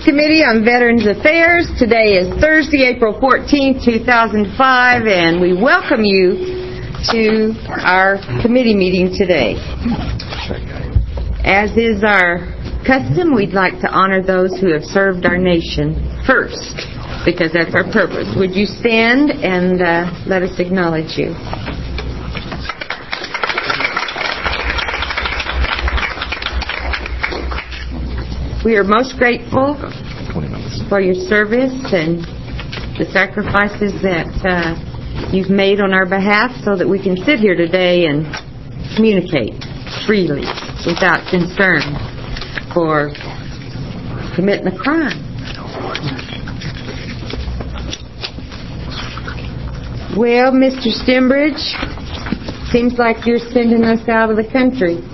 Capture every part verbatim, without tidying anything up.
Committee on Veterans Affairs. Today is Thursday, April fourteenth, two thousand five, and we welcome you to our committee meeting today. As is our custom, we'd like to honor those who have served our nation first, because that's our purpose. Would you stand and uh, let us acknowledge you? We are most grateful for your service and the sacrifices that uh, you've made on our behalf so that we can sit here today and communicate freely without concern for committing a crime. Well, Mister Stembridge, seems like you're sending us out of the country.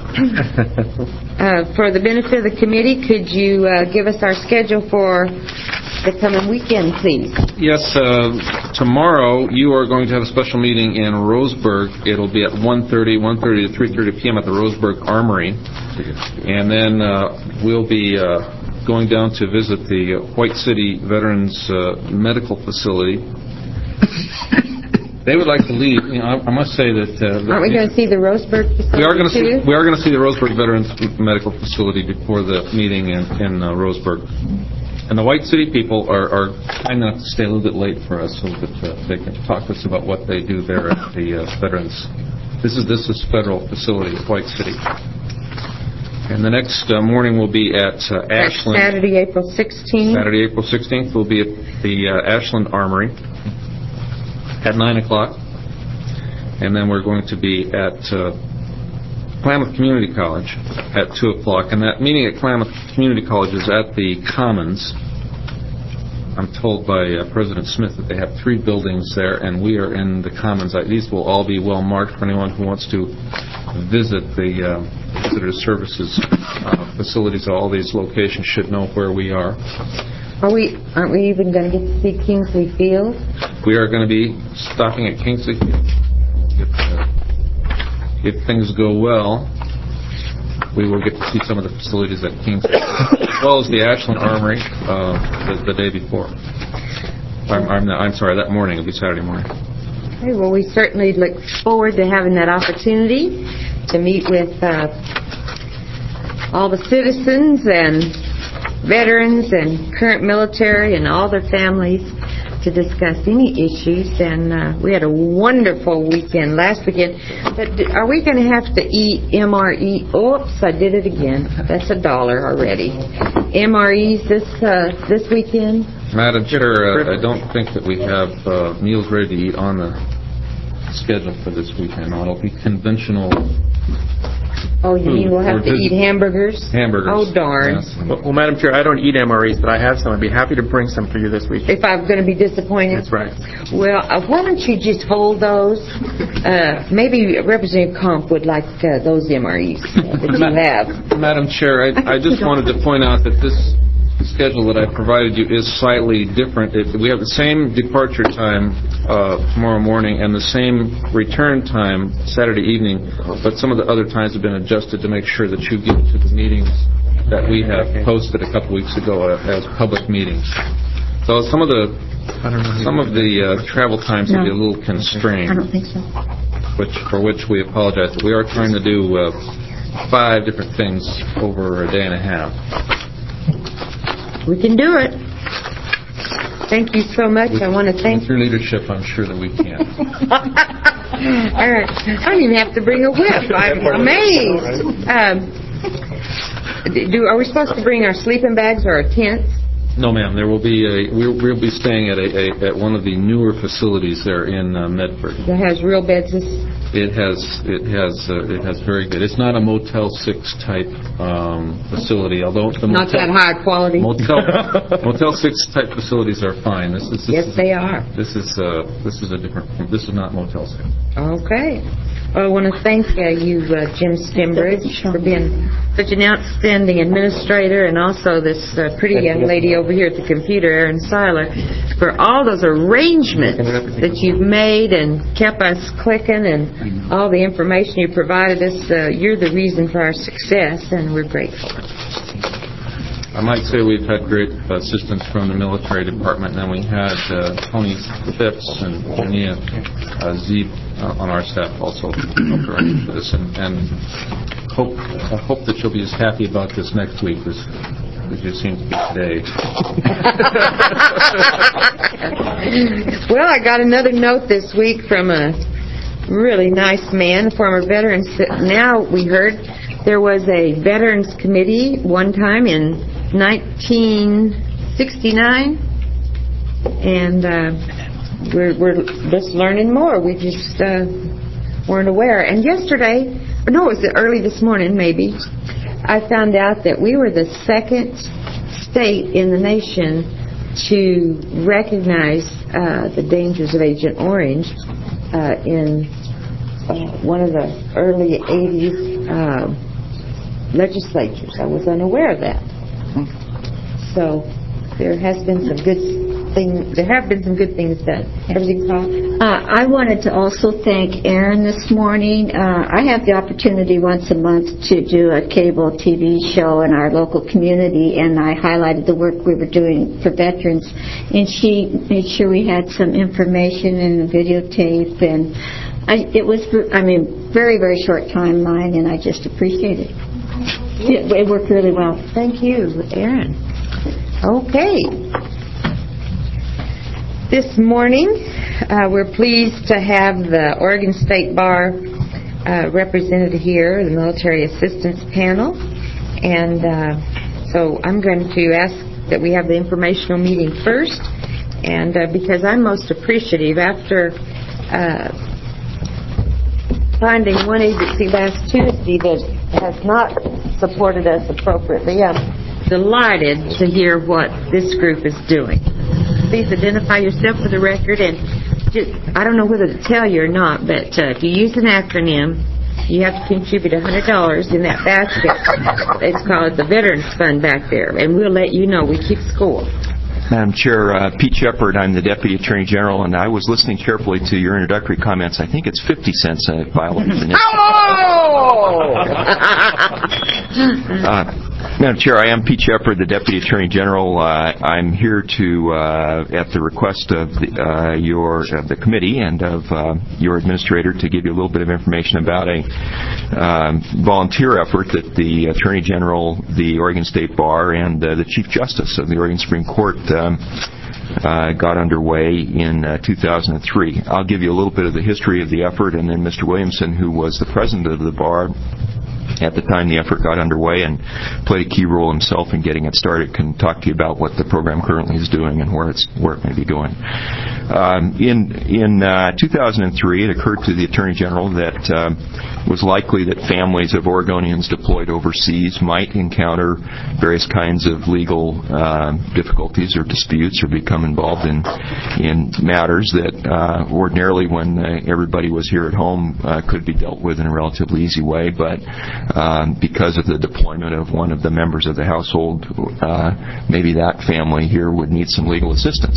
Uh, for the benefit of the committee, could you uh, give us our schedule for the coming weekend, please? Yes, uh, tomorrow you are going to have a special meeting in Roseburg. It'll be at one thirty to three thirty p.m. at the Roseburg Armory. And then uh, we'll be uh, going down to visit the White City Veterans uh, Medical Facility. They would like to leave. You know, I, I must say that. Uh, Aren't we going to see the Roseburg facility? We are going to too? see. We are going to see the Roseburg Veterans Medical Facility before the meeting in, in uh, Roseburg. And the White City people are, are kind enough to stay a little bit late for us, so that uh, they can talk to us about what they do there at the uh, Veterans. This is this is federal facility, White City. And the next uh, morning will be at uh, Ashland. Saturday, April sixteenth. Saturday, April sixteenth will be at the uh, Ashland Armory at nine o'clock, and then we're going to be at uh, Klamath Community College at two o'clock, and that meeting at Klamath Community College is at the Commons. I'm told by uh, President Smith that they have three buildings there, and we are in the Commons. Uh, these will all be well marked for anyone who wants to visit the uh, visitor services uh, facilities. All these locations should know where we are. Are we? Aren't we even going to get to see Kingsley Field? We are going to be stopping at Kingsley Field. If, uh, if things go well, we will get to see some of the facilities at Kingsley Field, as well as the Ashland Armory uh, the, the day before. I'm, I'm, I'm sorry, that morning. It'll be Saturday morning. Okay, well, we certainly look forward to having that opportunity to meet with uh, all the citizens and veterans and current military and all their families to discuss any issues. And uh, we had a wonderful weekend last weekend. But are we going to have to eat M R E? Oops, I did it again. That's a dollar already. M R Es this uh, this weekend? Madam Chair, uh, I don't think that we have uh, meals ready to eat on the schedule for this weekend. It'll be conventional. Oh, you mean we'll have to eat hamburgers? Hamburgers. Oh, darn. Yes. Well, well, Madam Chair, I don't eat M R Es, but I have some. I'd be happy to bring some for you this week. If I'm going to be disappointed? That's right. Well, uh, why don't you just hold those? Uh, maybe Representative Comp would like uh, those M R Es uh, that you have. Madam Chair, I, I just wanted to point out that this schedule that I provided you is slightly different. It, we have the same departure time uh, tomorrow morning and the same return time Saturday evening, but some of the other times have been adjusted to make sure that you get to the meetings that we have posted a couple weeks ago as public meetings. So some of the some of the uh, travel times no. will be a little constrained. I don't think so. Which for which we apologize. We are trying to do uh, five different things over a day and a half. We can do it. Thank you so much. With, I want to thank with your leadership, I'm sure that we can. All right. I don't even have to bring a whip. I'm amazed. Um, do are we supposed to bring our sleeping bags or our tents? No, ma'am. There will be a. We'll, we'll be staying at a, a at one of the newer facilities there in uh, Medford. That has real beds. This It has it has uh, it has very good. It's not a Motel six type um, facility, although the not motel, that high quality. Motel Motel six type facilities are fine. This is this yes, is, they are. This is uh, this is a different. This is not Motel six. Okay. Well, I want to thank uh, you, uh, Jim Stembridge, for being such an outstanding administrator, and also this uh, pretty young lady over here at the computer, Erin Seiler, for all those arrangements that you've made and kept us clicking, and all the information you provided us. Uh, you're the reason for our success, and we're grateful. I might say we've had great assistance from the military department, and then we had uh, Tony Phipps and Nia uh, Zeeb uh, on our staff also helped arrange for this, and, and hope, I hope that you'll be as happy about this next week as, as you seem to be today. Well, I got another note this week from a really nice man, a former veteran. Now we heard there was a Veterans Committee one time in nineteen sixty-nine, and uh, we're, we're just learning more. We just uh, weren't aware. And yesterday, or no, it was early this morning maybe, I found out that we were the second state in the nation to recognize uh, the dangers of Agent Orange uh, in uh, one of the early eighties uh, legislatures. I was unaware of that. So there has been some good things. There have been some good things done. Everything's fine. Uh, I wanted to also thank Aaron this morning. Uh, I have the opportunity once a month to do a cable T V show in our local community, and I highlighted the work we were doing for veterans. And she made sure we had some information and a videotape, and I, it was, I mean, very, very short timeline, and I just appreciate it. It, it worked really well. Thank you, Aaron. Okay. This morning, uh, we're pleased to have the Oregon State Bar uh, represented here, the Military Assistance Panel. And uh, so I'm going to ask that we have the informational meeting first. And uh, because I'm most appreciative, after uh, finding one agency last Tuesday that has not supported us appropriately, I'm delighted to hear what this group is doing. Please identify yourself for the record, and just, I don't know whether to tell you or not, but uh, if you use an acronym, you have to contribute one hundred dollars in that basket. It's called the Veterans Fund back there, and we'll let you know. We keep score. Madam Chair, uh, Pete Shepard, I'm the Deputy Attorney General, and I was listening carefully to your introductory comments. I think it's fifty cents a violation. Oh! uh, Madam Chair, I am Pete Shepard, the Deputy Attorney General. Uh, I'm here to, uh, at the request of the, uh, your of the committee and of uh, your administrator, to give you a little bit of information about a um, volunteer effort that the Attorney General, the Oregon State Bar, and uh, the Chief Justice of the Oregon Supreme Court um, uh, got underway in uh, two thousand three. I'll give you a little bit of the history of the effort, and then Mister Williamson, who was the president of the bar at the time the effort got underway and played a key role himself in getting it started, can talk to you about what the program currently is doing and where it's where it may be going. Um, in in uh, two thousand three, it occurred to the Attorney General that uh, it was likely that families of Oregonians deployed overseas might encounter various kinds of legal uh, difficulties or disputes, or become involved in in matters that uh, ordinarily, when uh, everybody was here at home, uh, could be dealt with in a relatively easy way, but Um, because of the deployment of one of the members of the household, uh, maybe that family here would need some legal assistance.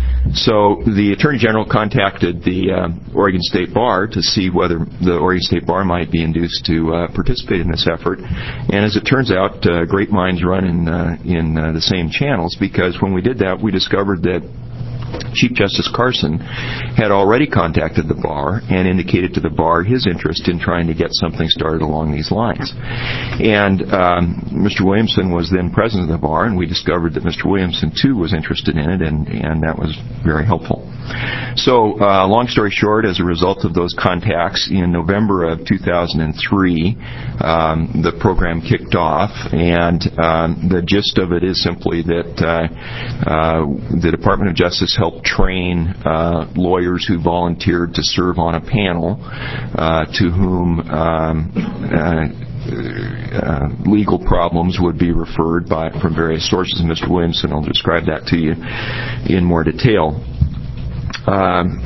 So the Attorney General contacted the uh, Oregon State Bar to see whether the Oregon State Bar might be induced to uh, participate in this effort. And as it turns out, uh, great minds run in, uh, in uh, the same channels, because when we did that, we discovered that Chief Justice Carson had already contacted the bar and indicated to the bar his interest in trying to get something started along these lines. And um, Mister Williamson was then president of the bar, and we discovered that Mister Williamson, too, was interested in it, and, and that was very helpful. So, uh, long story short, as a result of those contacts, in November of two thousand three, um, the program kicked off, and um, the gist of it is simply that uh, uh, the Department of Justice helped train uh, lawyers who volunteered to serve on a panel uh, to whom um, uh, Uh, legal problems would be referred by from various sources. And Mister Williamson will describe that to you in more detail. Um,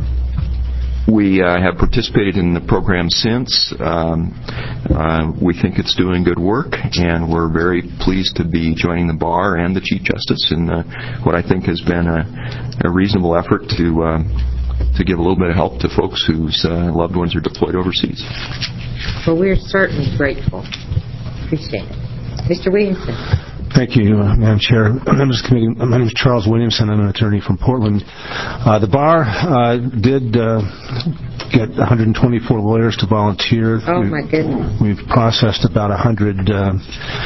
we uh, have participated in the program since. Um, uh, we think it's doing good work, and we're very pleased to be joining the bar and the Chief Justice in uh, what I think has been a, a reasonable effort to uh, to give a little bit of help to folks whose uh, loved ones are deployed overseas. Well, we're certainly grateful. Appreciate it. Mister Williamson. Thank you, uh, Madam Chair. Members of the committee, my name is Charles Williamson. I'm an attorney from Portland. Uh, the bar uh, did uh, get one hundred twenty-four lawyers to volunteer. Oh, we've, my goodness. We've processed about one hundred uh,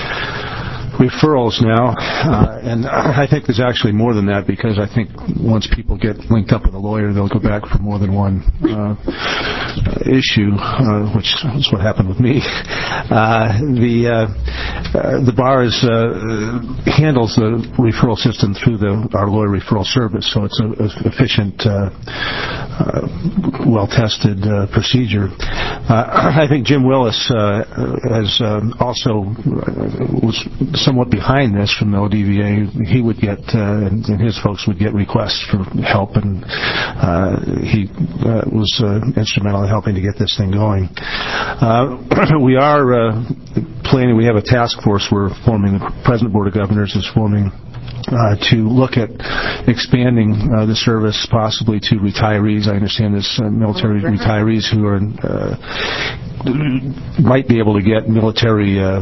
referrals now, uh, and I think there's actually more than that, because I think once people get linked up with a lawyer, they'll go back for more than one uh, issue, uh, which is what happened with me. Uh, the uh, uh, the bar is, uh, handles the referral system through the our lawyer referral service, so it's an efficient, uh, uh, well-tested uh, procedure. Uh, I think Jim Willis uh, has um, also uh, was somewhat behind this from the O D V A. He would get, uh, and, and his folks would get requests for help, and uh, he uh, was uh, instrumental in helping to get this thing going. Uh, we are uh, planning, we have a task force we're forming, the present Board of Governors is forming, Uh, to look at expanding uh, the service possibly to retirees. I understand there's uh, military retirees who are uh, might be able to get military uh,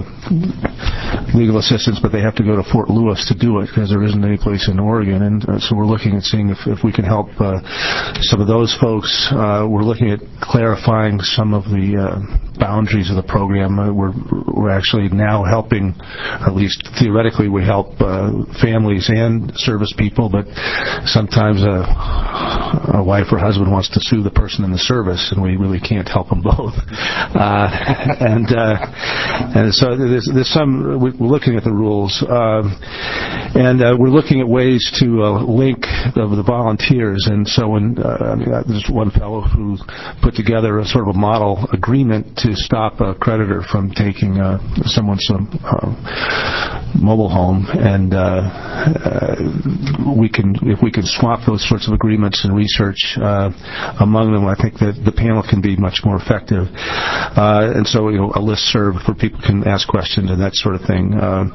legal assistance, but they have to go to Fort Lewis to do it because there isn't any place in Oregon. And uh, so we're looking at seeing if, if we can help uh, some of those folks. Uh, we're looking at clarifying some of the uh, boundaries of the program. Uh, we're, we're actually now helping, or at least theoretically we help uh, families and service people, but sometimes a, a wife or husband wants to sue the person in the service, and we really can't help them both. Uh, and uh, and so there's, there's some, we're looking at the rules, uh, and uh, we're looking at ways to uh, link the, the volunteers. And so when uh, I mean, there's one fellow who put together a sort of a model agreement to stop a creditor from taking uh, someone's uh, mobile home, and uh, uh, we can, if we can swap those sorts of agreements and research uh, among them, I think that the panel can be much more effective. Uh, and so, you know, a listserv where people can ask questions and that sort of thing. Uh,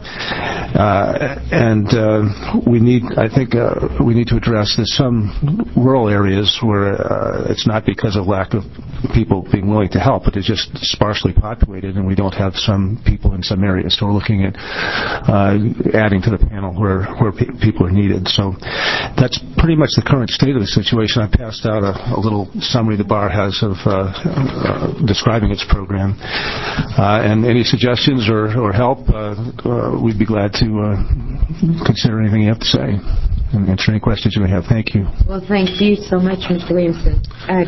uh, and uh, we need, I think, uh, we need to address there's some rural areas where uh, it's not because of lack of people being willing to help, but it's just sparsely populated, and we don't have some people in some areas. So we're looking at uh, adding to the panel where where pe- people are needed. So that's pretty much the current state of the situation. I passed out a, a little summary the bar has of uh, uh, describing its program. Uh, and any suggestions or, or help, uh, uh, we'd be glad to uh, consider anything you have to say and answer any questions you may have. Thank you. Well, thank you so much, Mister Williamson. Uh,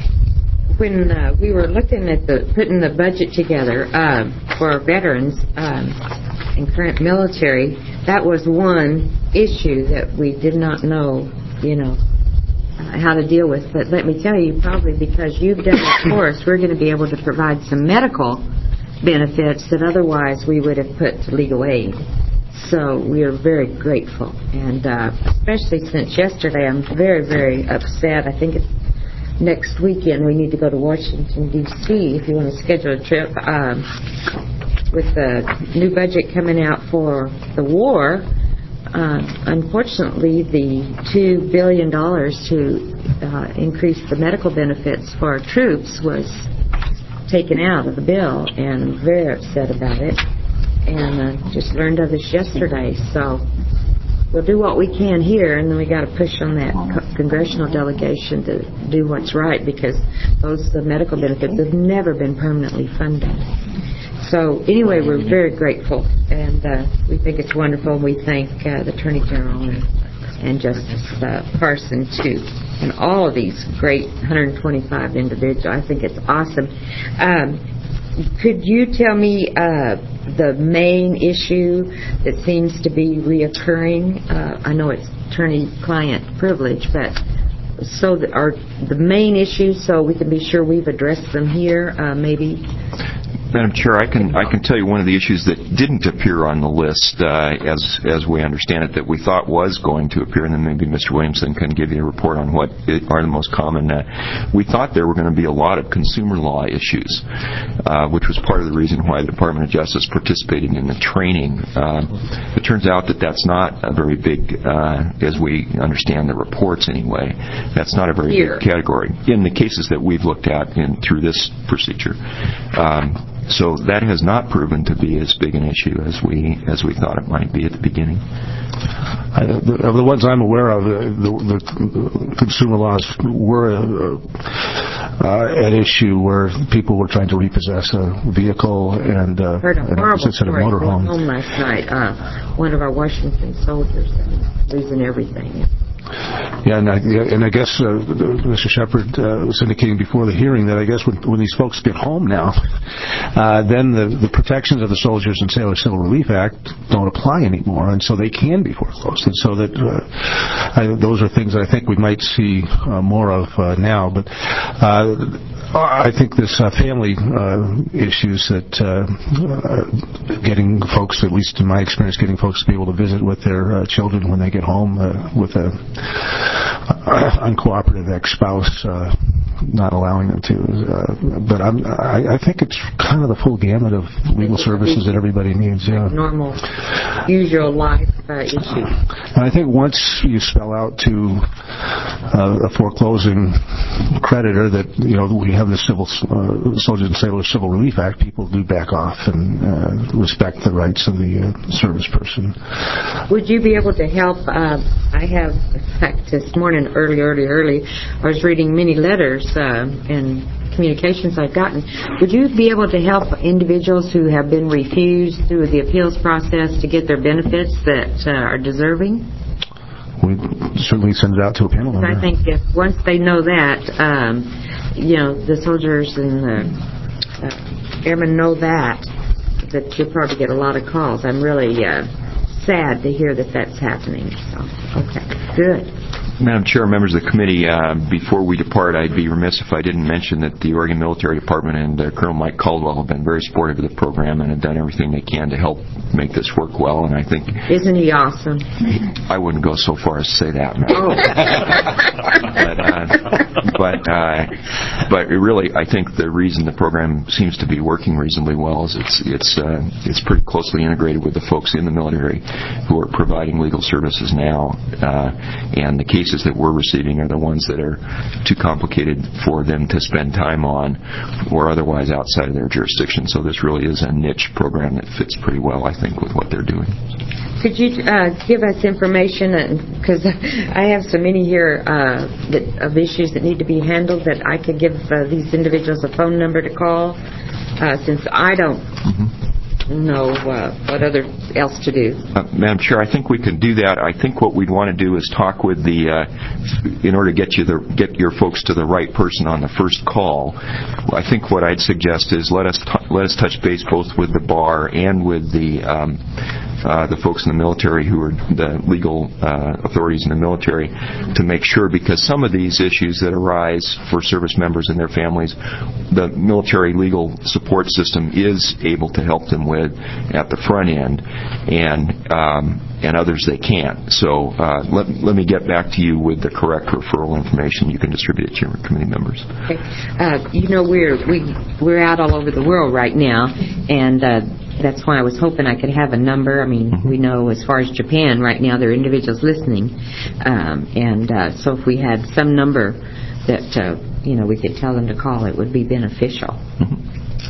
when uh, we were looking at the putting the budget together uh, for veterans um, and current military, that was one issue that we did not know, you know, uh, how to deal with. But let me tell you, probably because you've done the course, we're going to be able to provide some medical benefits that otherwise we would have put to legal aid. So we are very grateful, and uh, especially since yesterday, I'm very, very upset. I think it's next weekend we need to go to Washington, D C if you want to schedule a trip. Um, with the new budget coming out for the war, uh, unfortunately, the two billion dollars to uh, increase the medical benefits for our troops was taken out of the bill, and I'm very upset about it. And uh, just learned of this yesterday. So we'll do what we can here, and then we got to push on that co- congressional delegation to do what's right, because those the medical benefits have never been permanently funded. So anyway, we're very grateful, and uh, we think it's wonderful. And we thank uh, the Attorney General and, and Justice uh, Parson too, and all of these great one hundred twenty-five individuals. I think it's awesome. Um, Could you tell me uh, the main issue that seems to be reoccurring? Uh, I know it's attorney-client privilege, but so the, are the main issues, so we can be sure we've addressed them here, uh, maybe? Madam Chair, I can I can tell you one of the issues that didn't appear on the list, uh, as as we understand it, that we thought was going to appear, and then maybe Mister Williamson can give you a report on what are the most common. Uh, we thought there were going to be a lot of consumer law issues, uh, which was part of the reason why the Department of Justice participated in the training. Uh, it turns out that that's not a very big, uh, as we understand the reports anyway, that's not a very Here. big category in the cases that we've looked at in through this procedure. Um, So that has not proven to be as big an issue as we as we thought it might be at the beginning. I, the, of the ones I'm aware of, the, the, the consumer laws were uh, uh, an issue where people were trying to repossess a vehicle and uh, heard a horrible instead of story motorhome. home last night. Uh, one of our Washington soldiers losing everything. Yeah, and I, and I guess uh, Mister Shepard uh, was indicating before the hearing that I guess when, when these folks get home now, uh, then the, the protections of the Soldiers and Sailors Civil Relief Act don't apply anymore, and so they can be foreclosed. And so that uh, I, those are things that I think we might see uh, more of uh, now. But uh, I think this uh, family uh, issues that uh, uh, getting folks, at least in my experience, getting folks to be able to visit with their uh, children when they get home uh, with a uh, uncooperative ex-spouse, uh, not allowing them to. Uh, but I'm, I, I think it's kind of the full gamut of legal services that everybody needs. Yeah. Normal, usual life uh, issue. And I think once you spell out to uh, a foreclosing creditor that, you know, we have the Civil uh, Soldiers and Sailors Civil Relief Act, people do back off and uh, respect the rights of the uh, service person. Would you be able to help? Uh, I have, in fact, this morning, early, early, early, I was reading many letters uh, and communications I've gotten. Would you be able to help individuals who have been refused through the appeals process to get their benefits that uh, are deserving? We certainly send it out to a panel member. I think if once they know that, um, you know, the soldiers and the uh, airmen know that, that you'll probably get a lot of calls. I'm really uh, sad to hear that that's happening. So, okay, good. Madam Chair, members of the committee, uh, before we depart, I'd be remiss if I didn't mention that the Oregon Military Department and uh, Colonel Mike Caldwell have been very supportive of the program and have done everything they can to help make this work well. And I think... Isn't he awesome? I wouldn't go so far as to say that, Madam. Oh. but, uh, but, uh, but really, I think the reason the program seems to be working reasonably well is it's, it's, uh, it's pretty closely integrated with the folks in the military who are providing legal services now. Uh, and the case that we're receiving are the ones that are too complicated for them to spend time on or otherwise outside of their jurisdiction. So this really is a niche program that fits pretty well, I think, with what they're doing. Could you uh, give us information, because I have so many here uh, that, of issues that need to be handled, that I could give uh, these individuals a phone number to call, uh, since I don't mm-hmm. know uh, what other else to do. Uh, Madam Chair, I think we can do that. I think what we'd want to do is talk with the, uh, in order to get you the, get your folks to the right person on the first call. I think what I'd suggest is let us t- let us touch base both with the bar and with the um, uh, the folks in the military who are the legal uh, authorities in the military to make sure, because some of these issues that arise for service members and their families, the military legal support system is able to help them with at the front end, and um, and others they can't. So uh, let, let me get back to you with the correct referral information. You can distribute it to your committee members. Okay. Uh, you know, we're we we're out all over the world right now, and uh, that's why I was hoping I could have a number. I mean, mm-hmm. we know as far as Japan right now, there are individuals listening, um, and uh, so if we had some number that uh, you know we could tell them to call, it would be beneficial. Mm-hmm.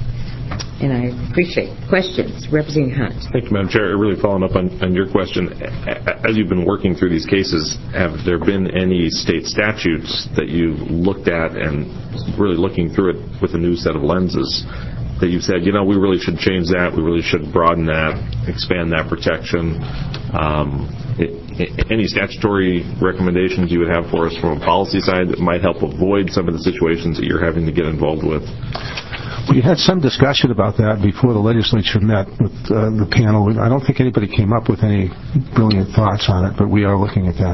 And I appreciate questions. Representative Hunt. Thank you, Madam Chair. Really following up on, on your question, as you've been working through these cases, have there been any state statutes that you've looked at and really looking through it with a new set of lenses that you've said, you know, we really should change that, we really should broaden that, expand that protection? Um, it, any statutory recommendations you would have for us from a policy side that might help avoid some of the situations that you're having to get involved with? We had some discussion about that before the legislature met with uh, the panel. I don't think anybody came up with any brilliant thoughts on it, but we are looking at that.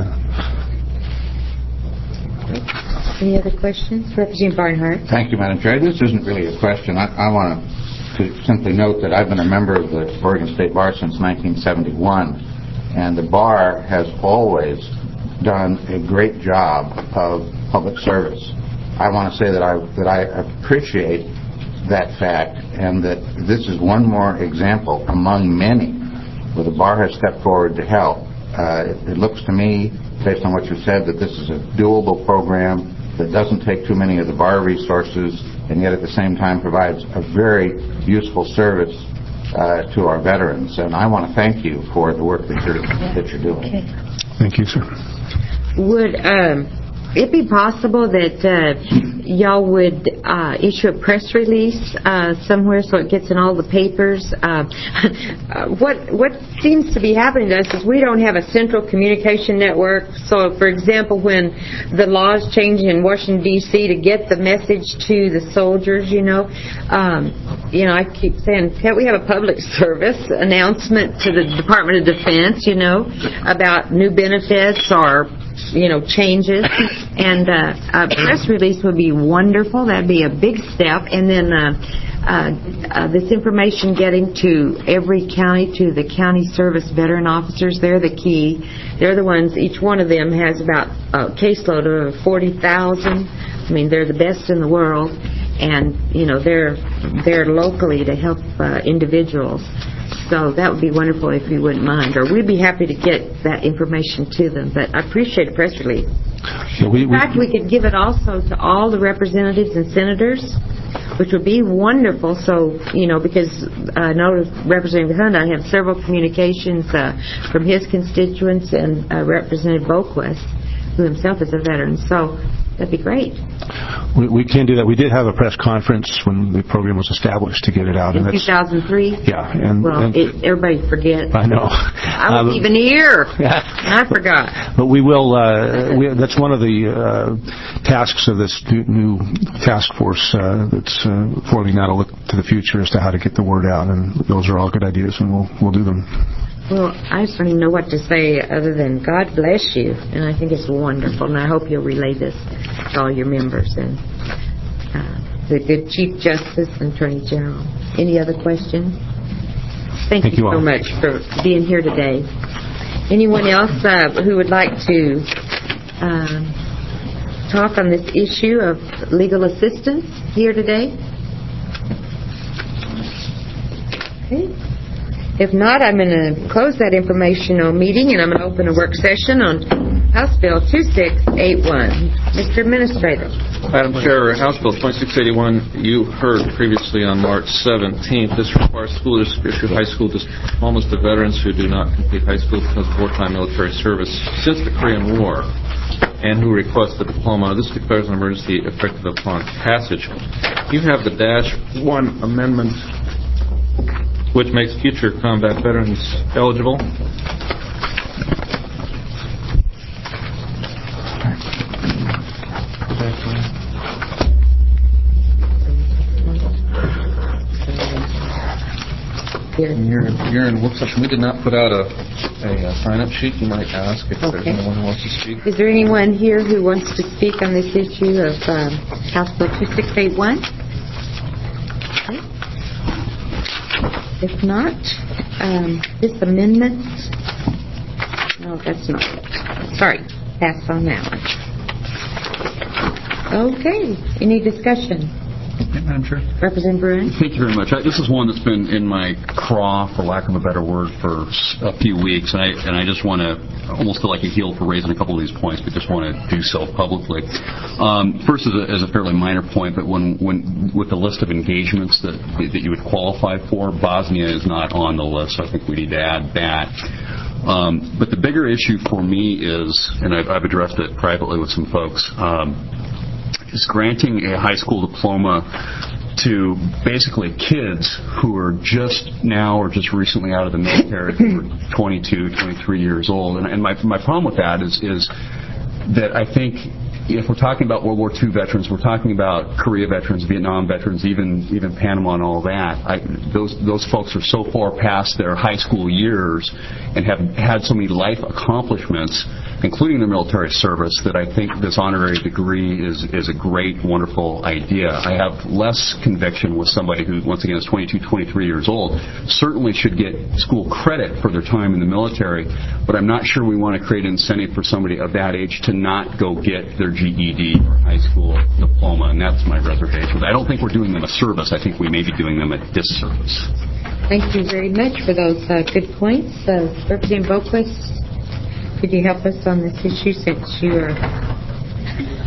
Any other questions? Representative Barnhart. Thank you, Madam Chair. This isn't really a question. I, I want to simply note that I've been a member of the Oregon State Bar since nineteen seventy-one, and the bar has always done a great job of public service. I want to say that I that I appreciate that fact, and that this is one more example among many where the bar has stepped forward to help. Uh, it, it looks to me, based on what you said, that this is a doable program. that doesn't take too many of the bar resources, and yet at the same time provides a very useful service uh, to our veterans. And I want to thank you for the work that you're, that you're doing. Okay. Thank you, sir. Would um, it be possible that uh, y'all would uh, issue a press release uh, somewhere so it gets in all the papers? Uh, what what seems to be happening to us is we don't have a central communication network. So, for example, when the laws change in Washington, D C to get the message to the soldiers, you know, um, you know, I keep saying, can't we have a public service announcement to the Department of Defense, you know, about new benefits or you know, changes, and uh, a press release would be wonderful. That'd be a big step. And then uh, uh, uh, this information getting to every county, to the county service veteran officers, they're the key. They're the ones, each one of them has about a caseload of forty thousand. I mean, they're the best in the world, and, you know, they're, they're locally to help uh, individuals. So that would be wonderful if you wouldn't mind. Or we'd be happy to get that information to them. But I appreciate a press release. Yeah, we, In fact, we could give it also to all the representatives and senators, which would be wonderful. So, you know, because I know Representative Hunt, I have several communications uh, from his constituents and uh, Representative Boquist, who himself is a veteran. So that'd be great. we, we can do that. We did have a press conference when the program was established to get it out. In and two thousand three? Yeah. And, well, and, it, everybody forgets. I know. I wasn't um, even here. I forgot. But we will, uh, we, that's one of the uh, tasks of this new, new task force uh, that's uh, forming now to look to the future as to how to get the word out. And those are all good ideas, and we'll, we'll do them. Well, I just don't even know what to say other than God bless you, and I think it's wonderful, and I hope you'll relay this to all your members and uh, the good Chief Justice and Attorney General. Any other questions? Thank, Thank you, you so all. much for being here today. Anyone else uh, who would like to uh, talk on this issue of legal assistance here today? Okay. If not, I'm going to close that informational meeting, and I'm going to open a work session on House Bill two six eight one. Mister Administrator. Madam Chair, House Bill twenty-six eighty-one, you heard previously on March seventeenth. This requires school districts to issue high school diplomas to veterans who do not complete high school because of wartime military service since the Korean War and who request the diploma. This declares an emergency effective upon passage. You have the Dash one Amendment, which makes future combat veterans eligible. Here in, in work session, we did not put out a, a, a sign-up sheet. You might ask if Okay. there's anyone who wants to speak. Is there anyone here who wants to speak on this issue of um, House Bill two six eight one? Okay. If not, um, this amendment, no, that's not it. Sorry, pass on that one. Okay, any discussion? Madam Chair. Representative Bruin? Thank you very much. I, this is one that's been in my craw, for lack of a better word, for a few weeks, and I and I just want to almost feel like a heel for raising a couple of these points, but just want to do so publicly. Um, first, as a, as a fairly minor point, but when when with the list of engagements that that you would qualify for, Bosnia is not on the list. So I think we need to add that. Um, but the bigger issue for me is, and I've, I've addressed it privately with some folks. Um, is granting a high school diploma to basically kids who are just now or just recently out of the military, who are twenty-two, twenty-three years old. And, and my my problem with that is is that I think if we're talking about World War Two veterans, we're talking about Korea veterans, Vietnam veterans, even even Panama and all that. I, those those folks are so far past their high school years and have had so many life accomplishments, including their military service, that I think this honorary degree is is a great, wonderful idea. I have less conviction with somebody who, once again, is twenty-two, twenty-three years old. Certainly should get school credit for their time in the military, but I'm not sure we want to create an incentive for somebody of that age to not go get their G E D or high school diploma, and that's my reservation. I don't think we're doing them a service. I think we may be doing them a disservice. Thank you very much for those uh, good points. Uh, Representative Boquist, could you help us on this issue since you are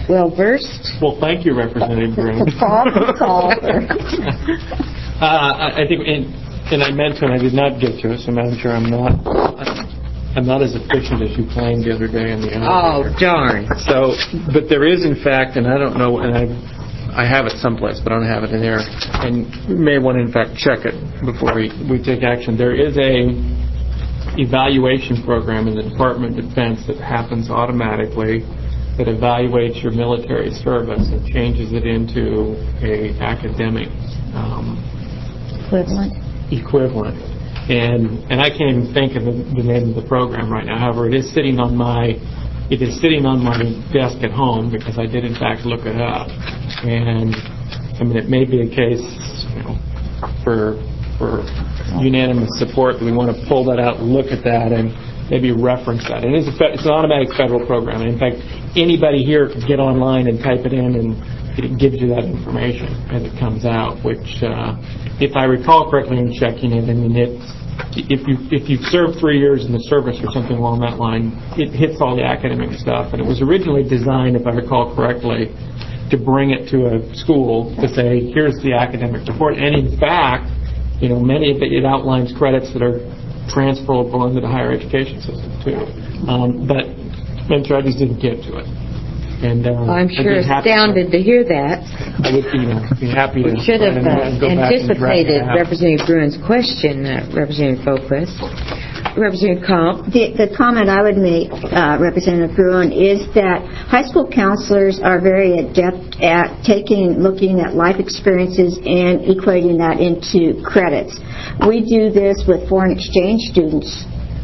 well-versed. Well, thank you, Representative Green. The problem solver. uh, I, I think, and, and I meant to, and I did not get to it, so Madam Chair, I'm not, I'm not as efficient as you claimed the other day in the Oh, elevator. darn. So, but there is, in fact, and I don't know, and I, I have it someplace, but I don't have it in there, and we may want to, in fact, check it before we, we take action. There is a evaluation program in the Department of Defense that happens automatically that evaluates your military service and changes it into a academic um, Equivalent. equivalent. And and I can't even think of the, the name of the program right now. However, it is sitting on my it is sitting on my desk at home because I did in fact look it up. And I mean, it may be a case, you know, for for unanimous support that we want to pull that out, and look at that, and maybe reference that. And it's, a, it's an automatic federal program. And in fact, anybody here could get online and type it in, and it gives you that information as it comes out. Which, uh, if I recall correctly in checking it, I mean, it's if you if you've served three years in the service or something along that line, it hits all the academic stuff. And it was originally designed, if I recall correctly, to bring it to a school to say, here's the academic report. And in fact, you know, many of it, it outlines credits that are transferable into the higher education system too. Um, but I just didn't get to it. And uh, I'm sure astounded to hear that. I would you know, be happy to. We should have uh, anticipated and Representative Bruin's question, uh, Representative Boquist. Representative Comp. The, the comment I would make, uh, Representative Bruin, is that high school counselors are very adept at taking, looking at life experiences and equating that into credits. We do this with foreign exchange students.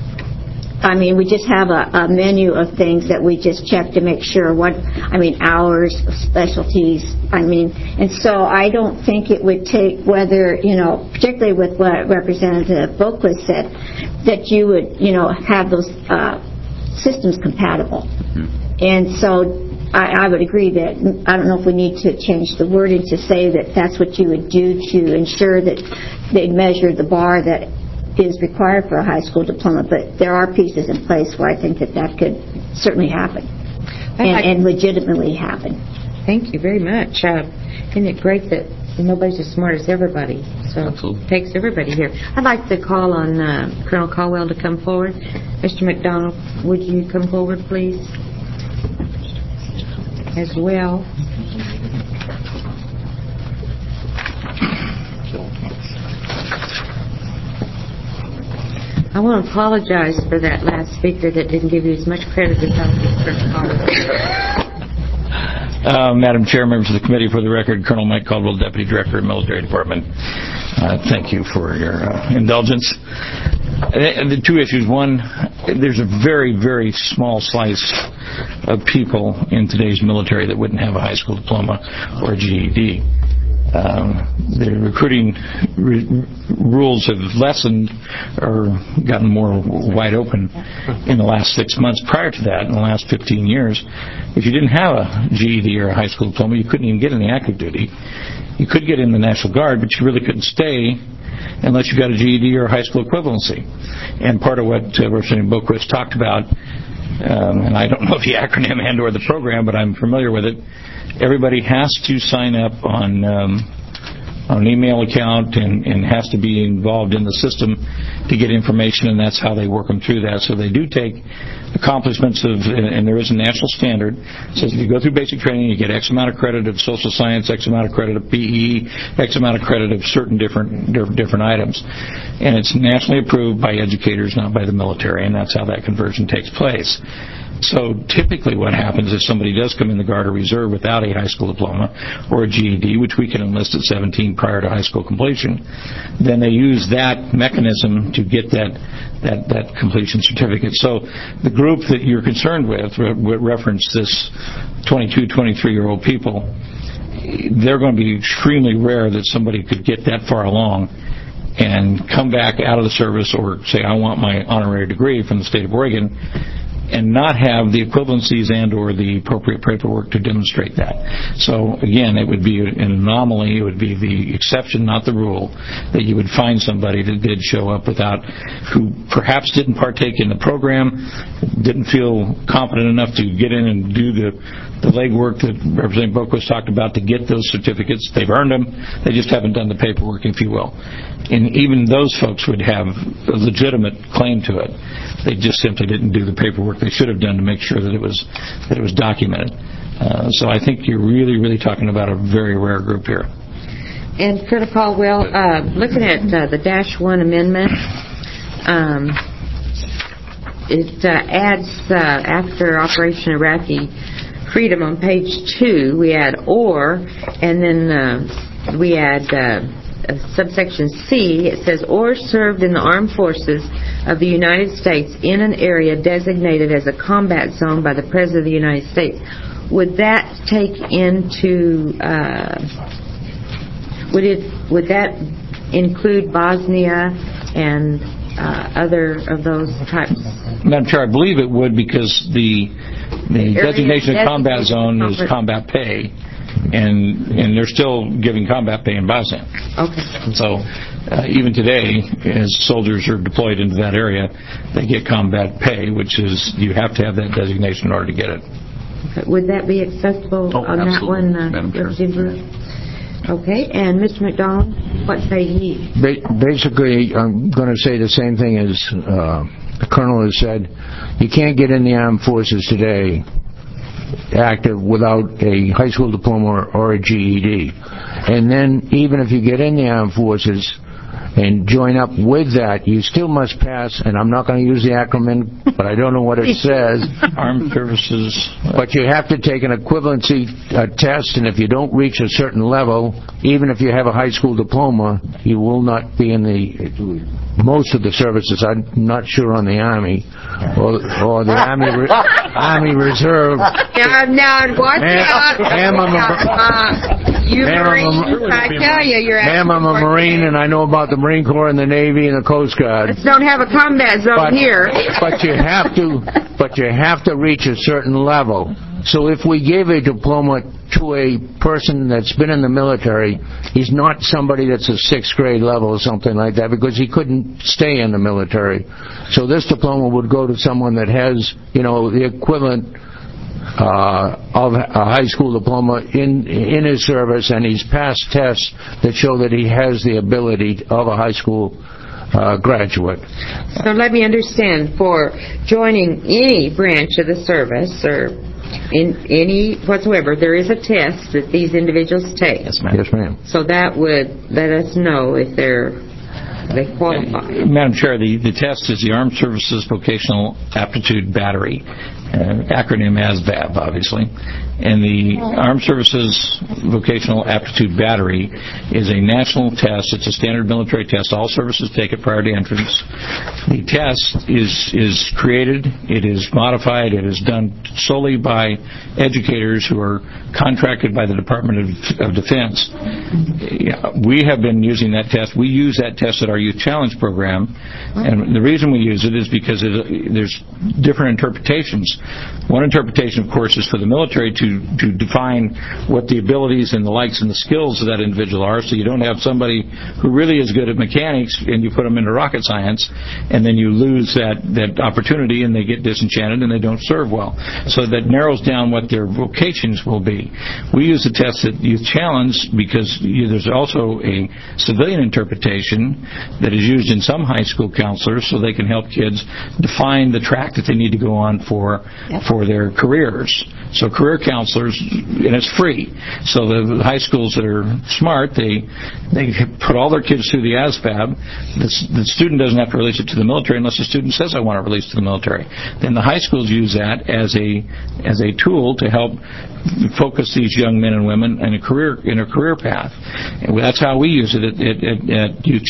I mean, we just have a, a menu of things that we just check to make sure what, I mean, hours, specialties, I mean, and so I don't think it would take whether, you know, particularly with what Representative Boquist said, that you would, you know, have those uh, systems compatible. Mm-hmm. And so I, I would agree that, I don't know if we need to change the wording to say that that's what you would do to ensure that they measure the bar that is required for a high school diploma, but there are pieces in place where I think that that could certainly happen and, like, and legitimately happen. Thank you very much. Uh, isn't it great that nobody's as smart as everybody? So Absolutely. It takes everybody here. I'd like to call on uh, Colonel Caldwell to come forward. Mister McDonald, would you come forward, please, as well? I want to apologize for that last speaker that didn't give you as much credit as I was. Uh, Madam Chair, members of the committee, for the record, Colonel Mike Caldwell, Deputy Director of Military Department. Uh, thank you for your uh, indulgence. Uh, the two issues. One, there's a very, very small slice of people in today's military that wouldn't have a high school diploma or a G E D. Um, the recruiting re- rules have lessened or gotten more wide open in the last six months. Prior to that, in the last fifteen years, if you didn't have a G E D or a high school diploma, you couldn't even get any active duty. You could get in the National Guard, but you really couldn't stay unless you got a G E D or a high school equivalency. And part of what uh, Representative Boquist talked about, um, and I don't know the acronym and or the program, but I'm familiar with it, everybody has to sign up on um, on an email account and, and has to be involved in the system to get information, and that's how they work them through that. So they do take accomplishments of, and there is a national standard. It says if you go through basic training, you get X amount of credit of social science, X amount of credit of P E, X amount of credit of certain different different items. And it's nationally approved by educators, not by the military, and that's how that conversion takes place. So typically what happens if somebody does come in the Guard or Reserve without a high school diploma or a G E D, which we can enlist at seventeen prior to high school completion, then they use that mechanism to get that that, that completion certificate. So the group that you're concerned with, re- reference this twenty-two, twenty-three-year-old people, they're going to be extremely rare that somebody could get that far along and come back out of the service or say, I want my honorary degree from the state of Oregon, and not have the equivalencies and or the appropriate paperwork to demonstrate that. So, again, it would be an anomaly. It would be the exception, not the rule, that you would find somebody that did show up without, who perhaps didn't partake in the program, didn't feel confident enough to get in and do the, the legwork that Representative Boquist talked about to get those certificates. They've earned them. They just haven't done the paperwork, if you will. And even those folks would have a legitimate claim to it. They just simply didn't do the paperwork they should have done to make sure that it was that it was documented. Uh, so I think you're really, really talking about a very rare group here. And Colonel Caldwell, uh, looking at uh, the Dash One Amendment, um, it uh, adds uh, after Operation Iraqi Freedom on page two, we add or, and then uh, we add uh, uh, subsection C. It says or served in the armed forces of the United States in an area designated as a combat zone by the President of the United States. Would that take into uh, would it would that include Bosnia and uh, other of those types? Madam Chair, I believe it would, because the the designation of combat zone is combat pay, and and they're still giving combat pay in Bosnia. Okay. So uh, even today, as soldiers are deployed into that area, they get combat pay, which is you have to have that designation in order to get it. Okay. Would that be accessible oh, on that one, uh, Representative? Okay, and Mister McDonald, what say ye? Basically, I'm going to say the same thing as uh, the Colonel has said. You can't get in the armed forces today active without a high school diploma or a G E D. And then even if you get in the armed forces and join up with that, you still must pass, and I'm not going to use the acronym, but I don't know what it says. Armed Services. But you have to take an equivalency uh, test, and if you don't reach a certain level, even if you have a high school diploma, you will not be in the, most of the services, I'm not sure on the Army, or, or the Army Re- Army Reserve. Yeah, now, watch Ma'am, out. ma'am, I'm a, uh, you ma'am, Marines, I'm a, I tell you, you're ma'am, I'm a Marine, and I know about the Marine Corps and the Navy and the Coast Guard. Let's don't have a combat zone but, here. But you have to, but you have to reach a certain level. So if we gave a diploma to a person that's been in the military, he's not somebody that's a sixth grade level or something like that, because he couldn't stay in the military. So this diploma would go to someone that has, you know, the equivalent uh, of a high school diploma in in his service, and he's passed tests that show that he has the ability of a high school uh, graduate. So let me understand, for joining any branch of the service or in any whatsoever, there is a test that these individuals take. Yes, ma'am. Yes, ma'am. So that would let us know if they're they qualify. Madam Chair, the, the test is the Armed Services Vocational Aptitude Battery, uh, acronym A S V A B, obviously. And the Armed Services Vocational Aptitude Battery is a national test. It's a standard military test. All services take it prior to entrance. The test is is created, it is modified, it is done solely by educators who are contracted by the Department of, of Defense. We have been using that test. We use that test at our Youth Challenge program, and the reason we use it is because it, there's different interpretations. One interpretation, of course, is for the military to, to define what the abilities and the likes and the skills of that individual are, so you don't have somebody who really is good at mechanics and you put them into rocket science, and then you lose that, that opportunity and they get disenchanted and they don't serve well. So that narrows down what their vocations will be. We use the test at Youth Challenge because there's also a civilian interpretation that is used in some high school counselors so they can help kids define the track that they need to go on for yep. for their careers. So career counselors, and it's free. So the high schools that are smart, they they put all their kids through the A S V A B. The, the student doesn't have to release it to the military unless the student says, I want to release to the military. Then the high schools use that as a as a tool to help focus these young men and women in a career in a career path. And that's how we use it at, at, at Youth Challenge.